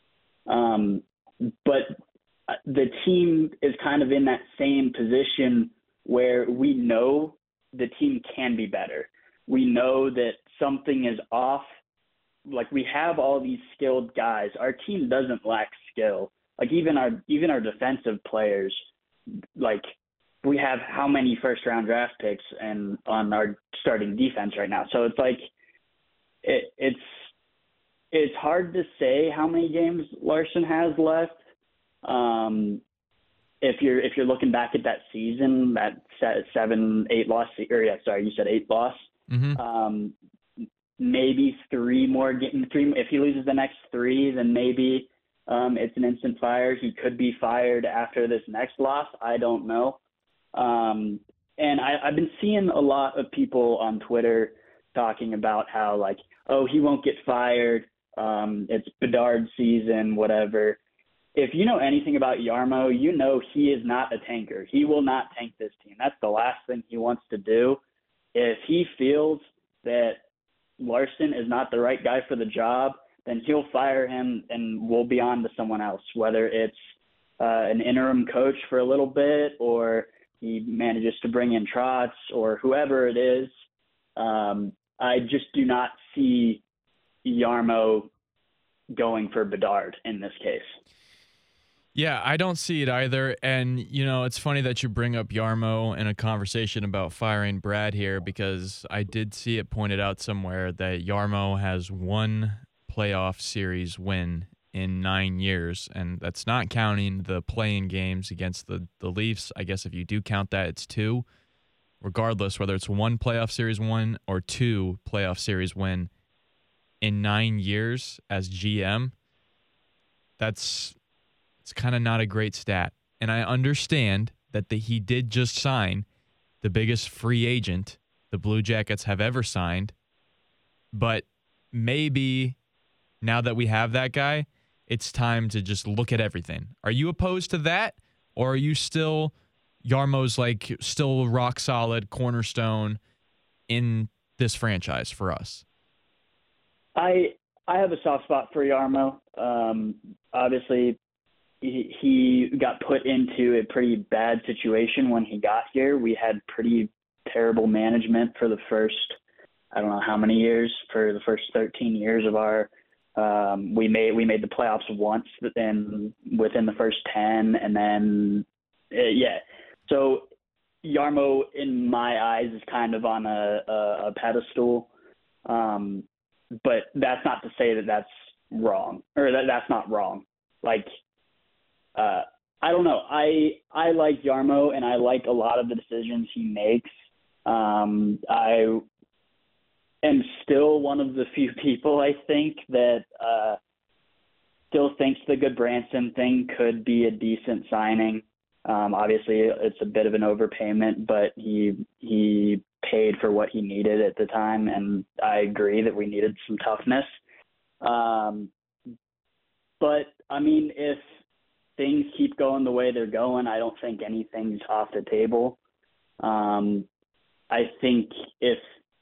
but the team is kind of in that same position where we know the team can be better. We know that something is off. Like, we have all these skilled guys. Our team doesn't lack skill. Like, even our defensive players, like, we have how many first-round draft picks and on our starting defense right now. So it's like it's hard to say how many games Larsen has left. If you're looking back at that season, that 7-8 loss, or yeah, sorry, you said 8 loss. Mm-hmm. Maybe 3 more. If he loses the next 3, then maybe it's an instant fire. He could be fired after this next loss. I don't know. And I've been seeing a lot of people on Twitter talking about how, like, oh, he won't get fired. It's Bedard season, whatever. If you know anything about Jarmo, you know he is not a tanker. He will not tank this team. That's the last thing he wants to do. If he feels that Larsen is not the right guy for the job, then he'll fire him and we'll be on to someone else, whether it's an interim coach for a little bit or he manages to bring in Trotz or whoever it is. I just do not see Jarmo going for Bedard in this case. Yeah, I don't see it either. And, it's funny that you bring up Jarmo in a conversation about firing Brad here, because I did see it pointed out somewhere that Jarmo has 1 playoff series win in 9 years, and that's not counting the play-in games against the Leafs. I guess if you do count that, it's 2. Regardless, whether it's 1 playoff series win or 2 playoff series win in 9 years as GM, it's kind of not a great stat. And I understand that he did just sign the biggest free agent the Blue Jackets have ever signed, but maybe now that we have that guy, it's time to just look at everything. Are you opposed to that, or are you still Jarmo's still rock solid cornerstone in this franchise for us? I have a soft spot for Jarmo. Obviously, he got put into a pretty bad situation when he got here. We had pretty terrible management for the first, I don't know how many years, for the first 13 years of our we made the playoffs once within the first 10, and then so Jarmo in my eyes is kind of on a pedestal, but that's not to say that that's wrong, or that's not wrong. I don't know, I like Jarmo, and I like a lot of the decisions he makes. I am still one of the few people, I think, that still thinks the Goodbranson thing could be a decent signing. Obviously, it's a bit of an overpayment, but he paid for what he needed at the time, and I agree that we needed some toughness. But, I mean, if things keep going the way they're going, I don't think anything's off the table. I think if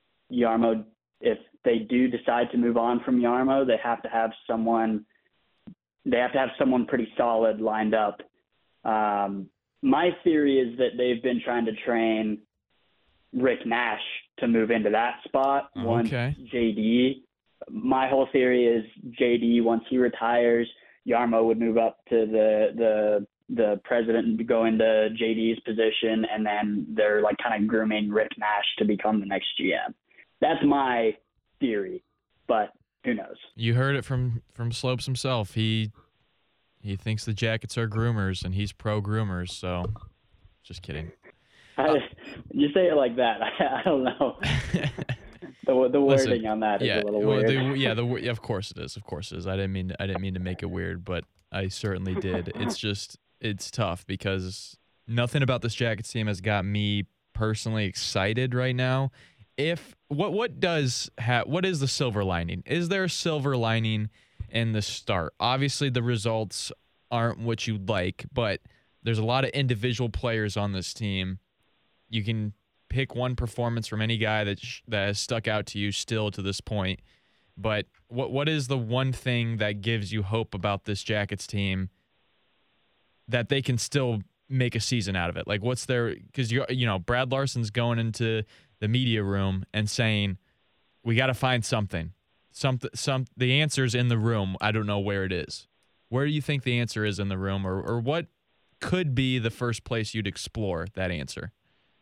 they do decide to move on from Jarmo, they have to have someone pretty solid lined up. My theory is that they've been trying to train Rick Nash to move into that spot once JD. My whole theory is JD, once he retires, Jarmo would move up to the president and go into JD's position, and then they're kind of grooming Rick Nash to become the next GM. That's my theory, but who knows? You heard it from Slopes himself. He thinks the Jackets are groomers, and he's pro groomers. So, just kidding. You say it like that. I don't know. The wording on that is a little weird. Of course it is. Of course it is. I didn't mean to make it weird, but I certainly did. It's tough because nothing about this Jackets team has got me personally excited right now. What is the silver lining? Is there a silver lining in the start? Obviously, the results aren't what you'd like, but there's a lot of individual players on this team. You can pick one performance from any guy that has stuck out to you still to this point. But what is the one thing that gives you hope about this Jackets team that they can still make a season out of it? What's their, because Brad Larsen's going into the media room and saying, we got to find something. The answer's in the room. I don't know where it is. Where do you think the answer is in the room, or what could be the first place you'd explore that answer?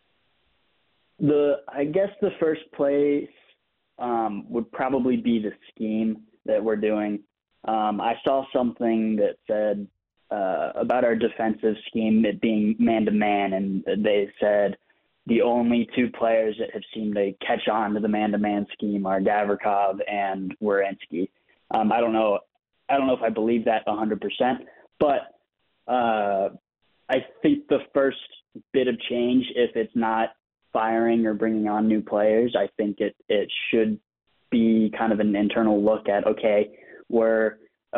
I guess the first place would probably be the scheme that we're doing. I saw something that said about our defensive scheme, it being man-to-man, and they said the only 2 players that have seemed to catch on to the man-to-man scheme are Gavrikov and Werenski. I don't know if I believe that 100%, but I think the first bit of change, if it's not firing or bringing on new players, I think it should be kind of an internal look at, okay, we've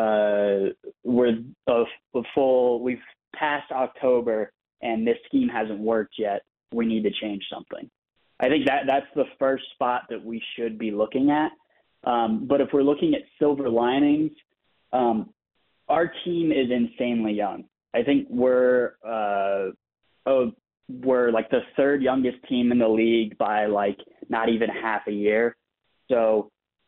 passed October and this scheme hasn't worked yet. We need to change something. I think that's the first spot that we should be looking at. But if we're looking at silver linings, our team is insanely young. I think we're the 3rd youngest team in the league by not even half a year. So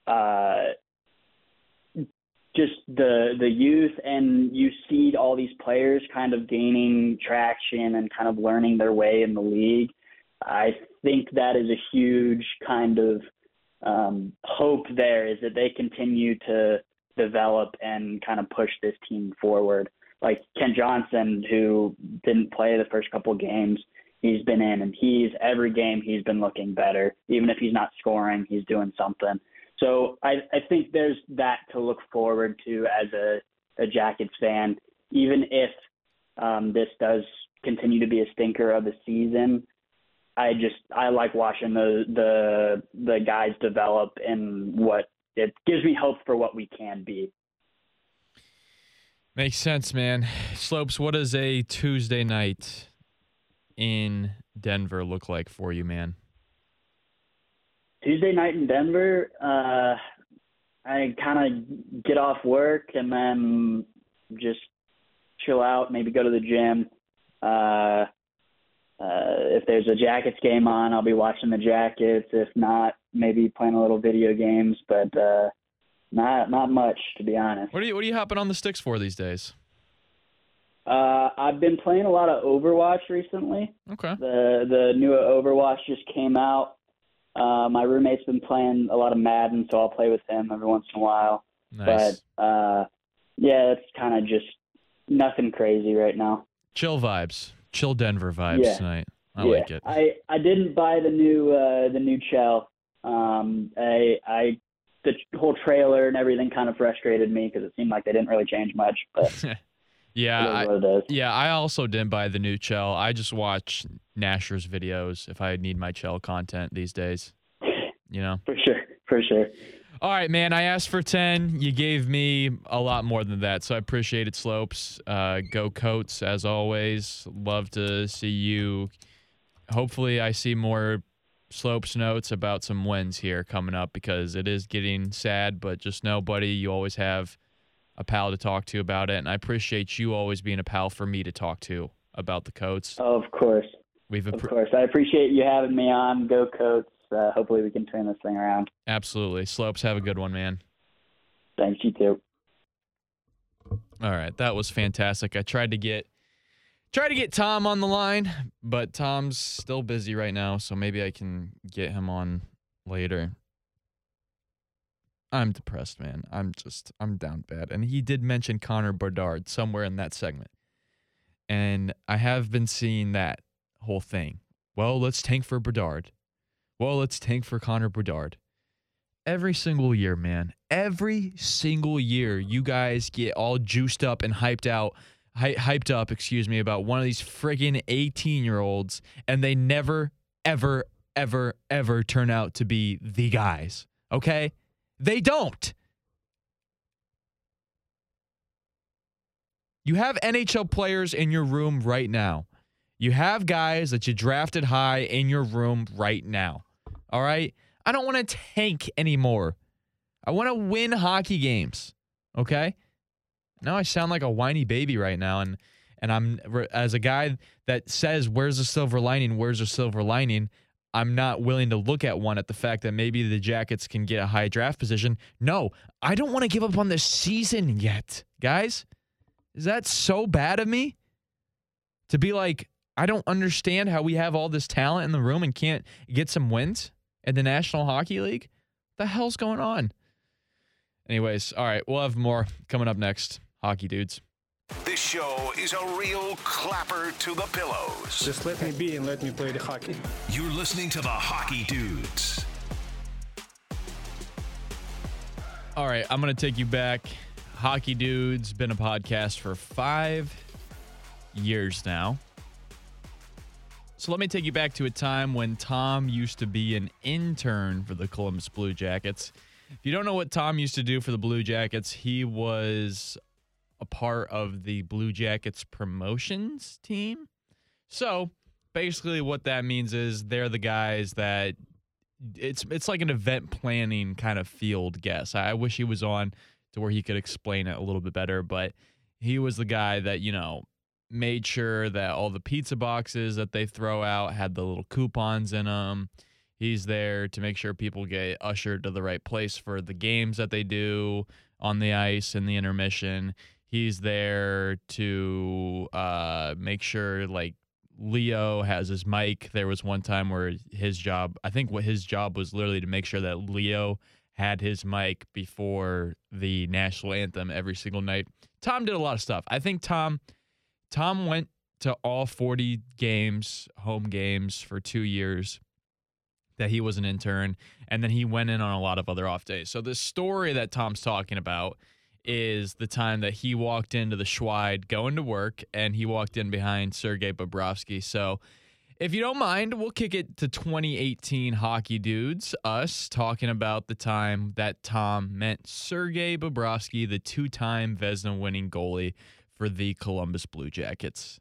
just the youth, and you see all these players kind of gaining traction and kind of learning their way in the league. I think that is a huge kind of hope there, is that they continue to develop and kind of push this team forward. Like Kent Johnson, who didn't play the first couple games, he's been in, and every game he's been looking better. Even if he's not scoring, he's doing something. So I think there's that to look forward to as a Jackets fan. Even if this does continue to be a stinker of the season, I like watching the guys develop, and what it gives me hope for what we can be. Makes sense, man. Slopes, what does a Tuesday night in Denver look like for you, man? Tuesday night in Denver, I kind of get off work and then just chill out, maybe go to the gym. If there's a Jackets game on, I'll be watching the Jackets. If not, maybe playing a little video games, but not much, to be honest. What are you hopping on the sticks for these days? I've been playing a lot of Overwatch recently. Okay. The new Overwatch just came out. My roommate's been playing a lot of Madden, so I'll play with him every once in a while. Nice. But yeah, it's kind of just nothing crazy right now. Chill vibes. Chill Denver vibes tonight. I like it. I didn't buy the new Chell. The whole trailer and everything kind of frustrated me because it seemed like they didn't really change much. But I also didn't buy the new Chell. I just watch Nasher's videos if I need my Chell content these days. You know? For sure. All right, man. I asked for 10. You gave me a lot more than that, so I appreciate it, Slopes. Go Coats, as always. Love to see you. Hopefully I see more Slopes notes about some wins here coming up because it is getting sad, but just know, buddy, you always have a pal to talk to about it, and I appreciate you always being a pal for me to talk to about the Coats. Oh, of course. Of course. I appreciate you having me on. Go Coats. Hopefully we can turn this thing around. Absolutely. Slopes, have a good one, man. Thanks, you too. All right, that was fantastic. I tried to get Tom on the line, but Tom's still busy right now, so maybe I can get him on later. I'm depressed, man. I'm down bad. And he did mention Connor Bedard somewhere in that segment. And I have been seeing that whole thing. Well, let's tank for Bedard. Well, let's tank for Connor Bedard. Every single year, man. Every single year, you guys get all juiced up and hyped up, about one of these friggin' 18-year-olds, and they never, ever, ever, ever turn out to be the guys. Okay? They don't. You have NHL players in your room right now. You have guys that you drafted high in your room right now. All right? I don't want to tank anymore. I want to win hockey games. Okay? Now I sound like a whiny baby right now, and I'm, as a guy that says, where's the silver lining, where's the silver lining, I'm not willing to look at one at the fact that maybe the Jackets can get a high draft position. No, I don't want to give up on this season yet, guys. Is that so bad of me? To be like, I don't understand how we have all this talent in the room and can't get some wins in the National Hockey League? What the hell's going on? Anyways, all right, we'll have more coming up next. Hockey Dudes. This show is a real clapper to the pillows. Just let me be and let me play the hockey. You're listening to the Hockey Dudes. All right, I'm going to take you back. Hockey Dudes, been a podcast for 5 years now. So let me take you back to a time when Tom used to be an intern for the Columbus Blue Jackets. If you don't know what Tom used to do for the Blue Jackets, he was a part of the Blue Jackets promotions team. So basically what that means is they're the guys that it's like an event planning kind of field guess. I wish he was on to where he could explain it a little bit better, but he was the guy that, you know, made sure that all the pizza boxes that they throw out had the little coupons in them. He's there to make sure people get ushered to the right place for the games that they do on the ice in the intermission. He's there to make sure, like, Leo has his mic. There was one time where his job, I think what his job was literally to make sure that Leo had his mic before the national anthem every single night. Tom did a lot of stuff. I think Tom went to all 40 games, home games, for 2 years that he was an intern, and then he went in on a lot of other off days. So the story that Tom's talking about is the time that he walked into the Schweid going to work, and he walked in behind Sergei Bobrovsky. So if you don't mind, we'll kick it to 2018 Hockey Dudes, us talking about the time that Tom met Sergei Bobrovsky, the 2-time Vezina winning goalie for the Columbus Blue Jackets.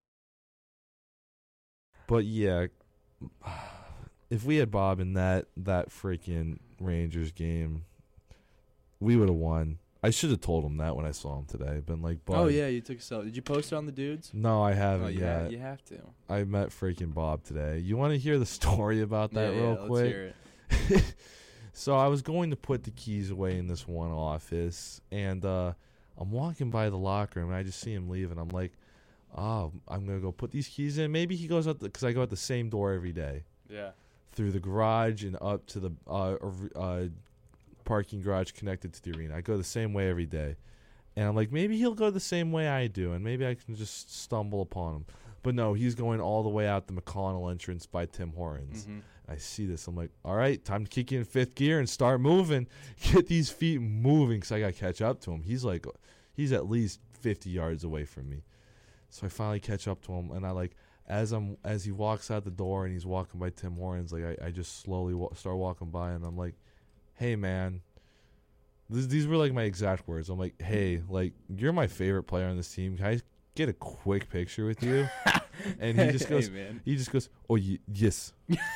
But yeah, if we had Bob in that freaking Rangers game, we would have won. I should have told him that when I saw him today. Been like, Bob. Oh yeah, you took a selfie. Did you post it on the Dudes? No, I haven't yet. Yeah, you have to. I met freaking Bob today. You want to hear the story about that real quick? Let's hear it. So I was going to put the keys away in this one office, and I'm walking by the locker room, and I just see him leave, and I'm like, oh, I'm going to go put these keys in. Maybe he goes out because I go out the same door every day. Yeah. Through the garage and up to the parking garage connected to the arena. I go the same way every day. And I'm like, maybe he'll go the same way I do, and maybe I can just stumble upon him. But no, he's going all the way out the McConnell entrance by Tim Hortons. Mm-hmm. I see this. I'm like, all right, time to kick you in fifth gear and start moving. Get these feet moving because I got to catch up to him. He's at least 50 yards away from me. So I finally catch up to him, and I like, as he walks out the door and he's walking by Tim Hortons, like I just slowly start walking by, and I'm like, hey, man. These were like my exact words. I'm like, hey, like, you're my favorite player on this team. Can I get a quick picture with you? And he just goes, oh, yes.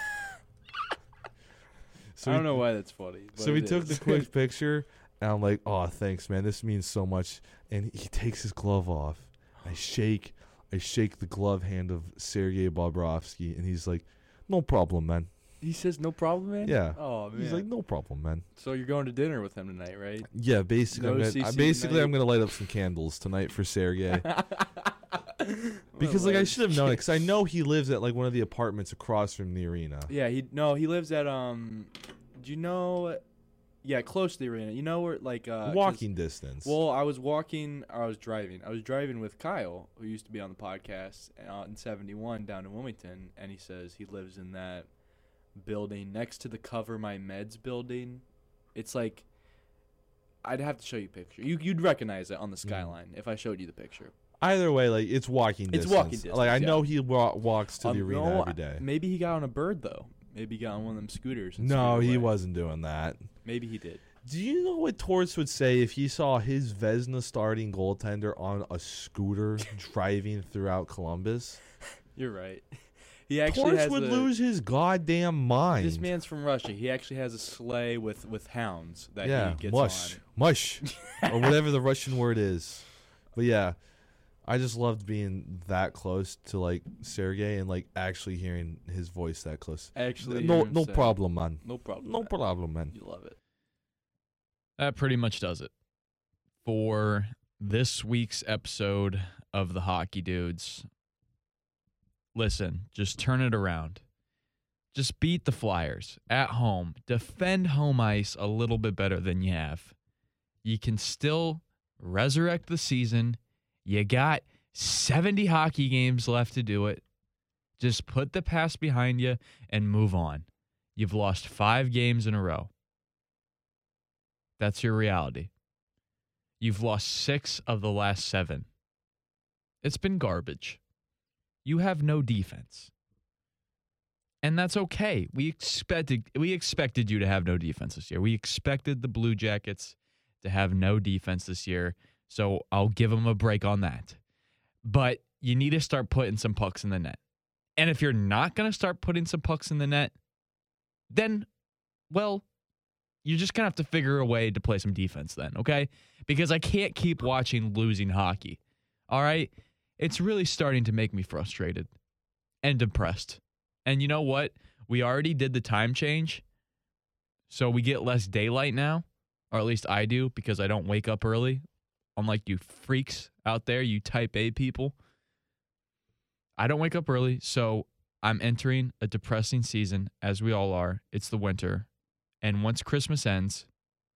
So I don't know why that's funny. So we took the quick picture, and I'm like, oh, thanks, man. This means so much. And he takes his glove off. I shake the glove hand of Sergei Bobrovsky, and he's like, no problem, man. He says no problem, man? Yeah. Oh, man. He's like, no problem, man. So you're going to dinner with him tonight, right? Yeah, basically. No I'm gonna light up some candles tonight for Sergei. Because I should have known it, because I know he lives at like one of the apartments across from the arena. Yeah, he lives at do you know? Yeah, close to the arena. You know where like walking distance. Well, I was driving. I was driving with Kyle, who used to be on the podcast, in 71 down in Wilmington, and he says he lives in that building next to the Cover My Meds building. It's like, I'd have to show you a picture. You'd recognize it on the skyline if I showed you the picture. Either way, like, it's walking distance. It's walking distance. Like, I know he walks to the arena every day. Maybe he got on a bird though. Maybe he got on one of them scooters. No, he wasn't doing that. Maybe he did. Do you know what Torts would say if he saw his Vezina starting goaltender on a scooter driving throughout Columbus? You're right. He actually Torts would lose his goddamn mind. This man's from Russia. He actually has a sleigh with hounds that he gets mush, or whatever the Russian word is. But yeah, I just loved being that close to like Sergei and like actually hearing his voice that close. Actually, no problem, man. No problem. No problem, man. You love it. That pretty much does it for this week's episode of the Hockey Dudes. Listen, just turn it around. Just beat the Flyers at home. Defend home ice a little bit better than you have. You can still resurrect the season. You got 70 hockey games left to do it. Just put the past behind you and move on. You've lost 5 games in a row. That's your reality. You've lost 6 of the last 7. It's been garbage. You have no defense. And that's okay. We expected you to have no defense this year. We expected the Blue Jackets to have no defense this year. So I'll give them a break on that. But you need to start putting some pucks in the net. And if you're not going to start putting some pucks in the net, then, well, you're just going to have to figure a way to play some defense then, okay? Because I can't keep watching losing hockey, all right? It's really starting to make me frustrated and depressed. And you know what? We already did the time change, so we get less daylight now, or at least I do, because I don't wake up early. Unlike you freaks out there, you type A people. I don't wake up early, so I'm entering a depressing season, as we all are. It's the winter, And once Christmas ends,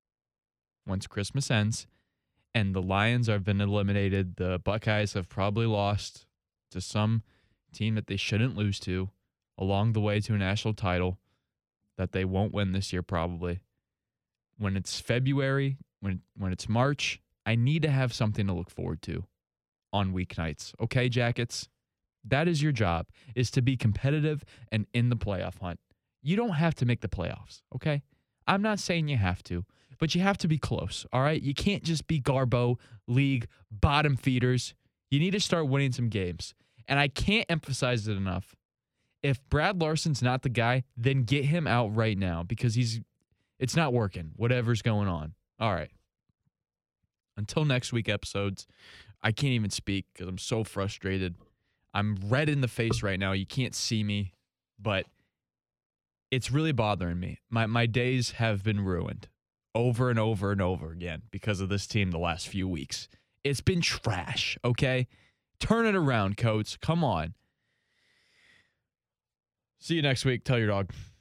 and the Lions have been eliminated, the Buckeyes have probably lost to some team that they shouldn't lose to along the way to a national title that they won't win this year probably. When it's February, when it's March, I need to have something to look forward to on weeknights. Okay, Jackets? That is your job, is to be competitive and in the playoff hunt. You don't have to make the playoffs, okay? I'm not saying you have to, but you have to be close, all right? You can't just be Garbo League bottom feeders. You need to start winning some games. And I can't emphasize it enough. If Brad Larsen's not the guy, then get him out right now because it's not working, whatever's going on. All right. Until next week episodes, I can't even speak because I'm so frustrated. I'm red in the face right now. You can't see me, but it's really bothering me. My days have been ruined over and over and over again because of this team the last few weeks. It's been trash, okay? Turn it around, Coach. Come on. See you next week. Tell your dog.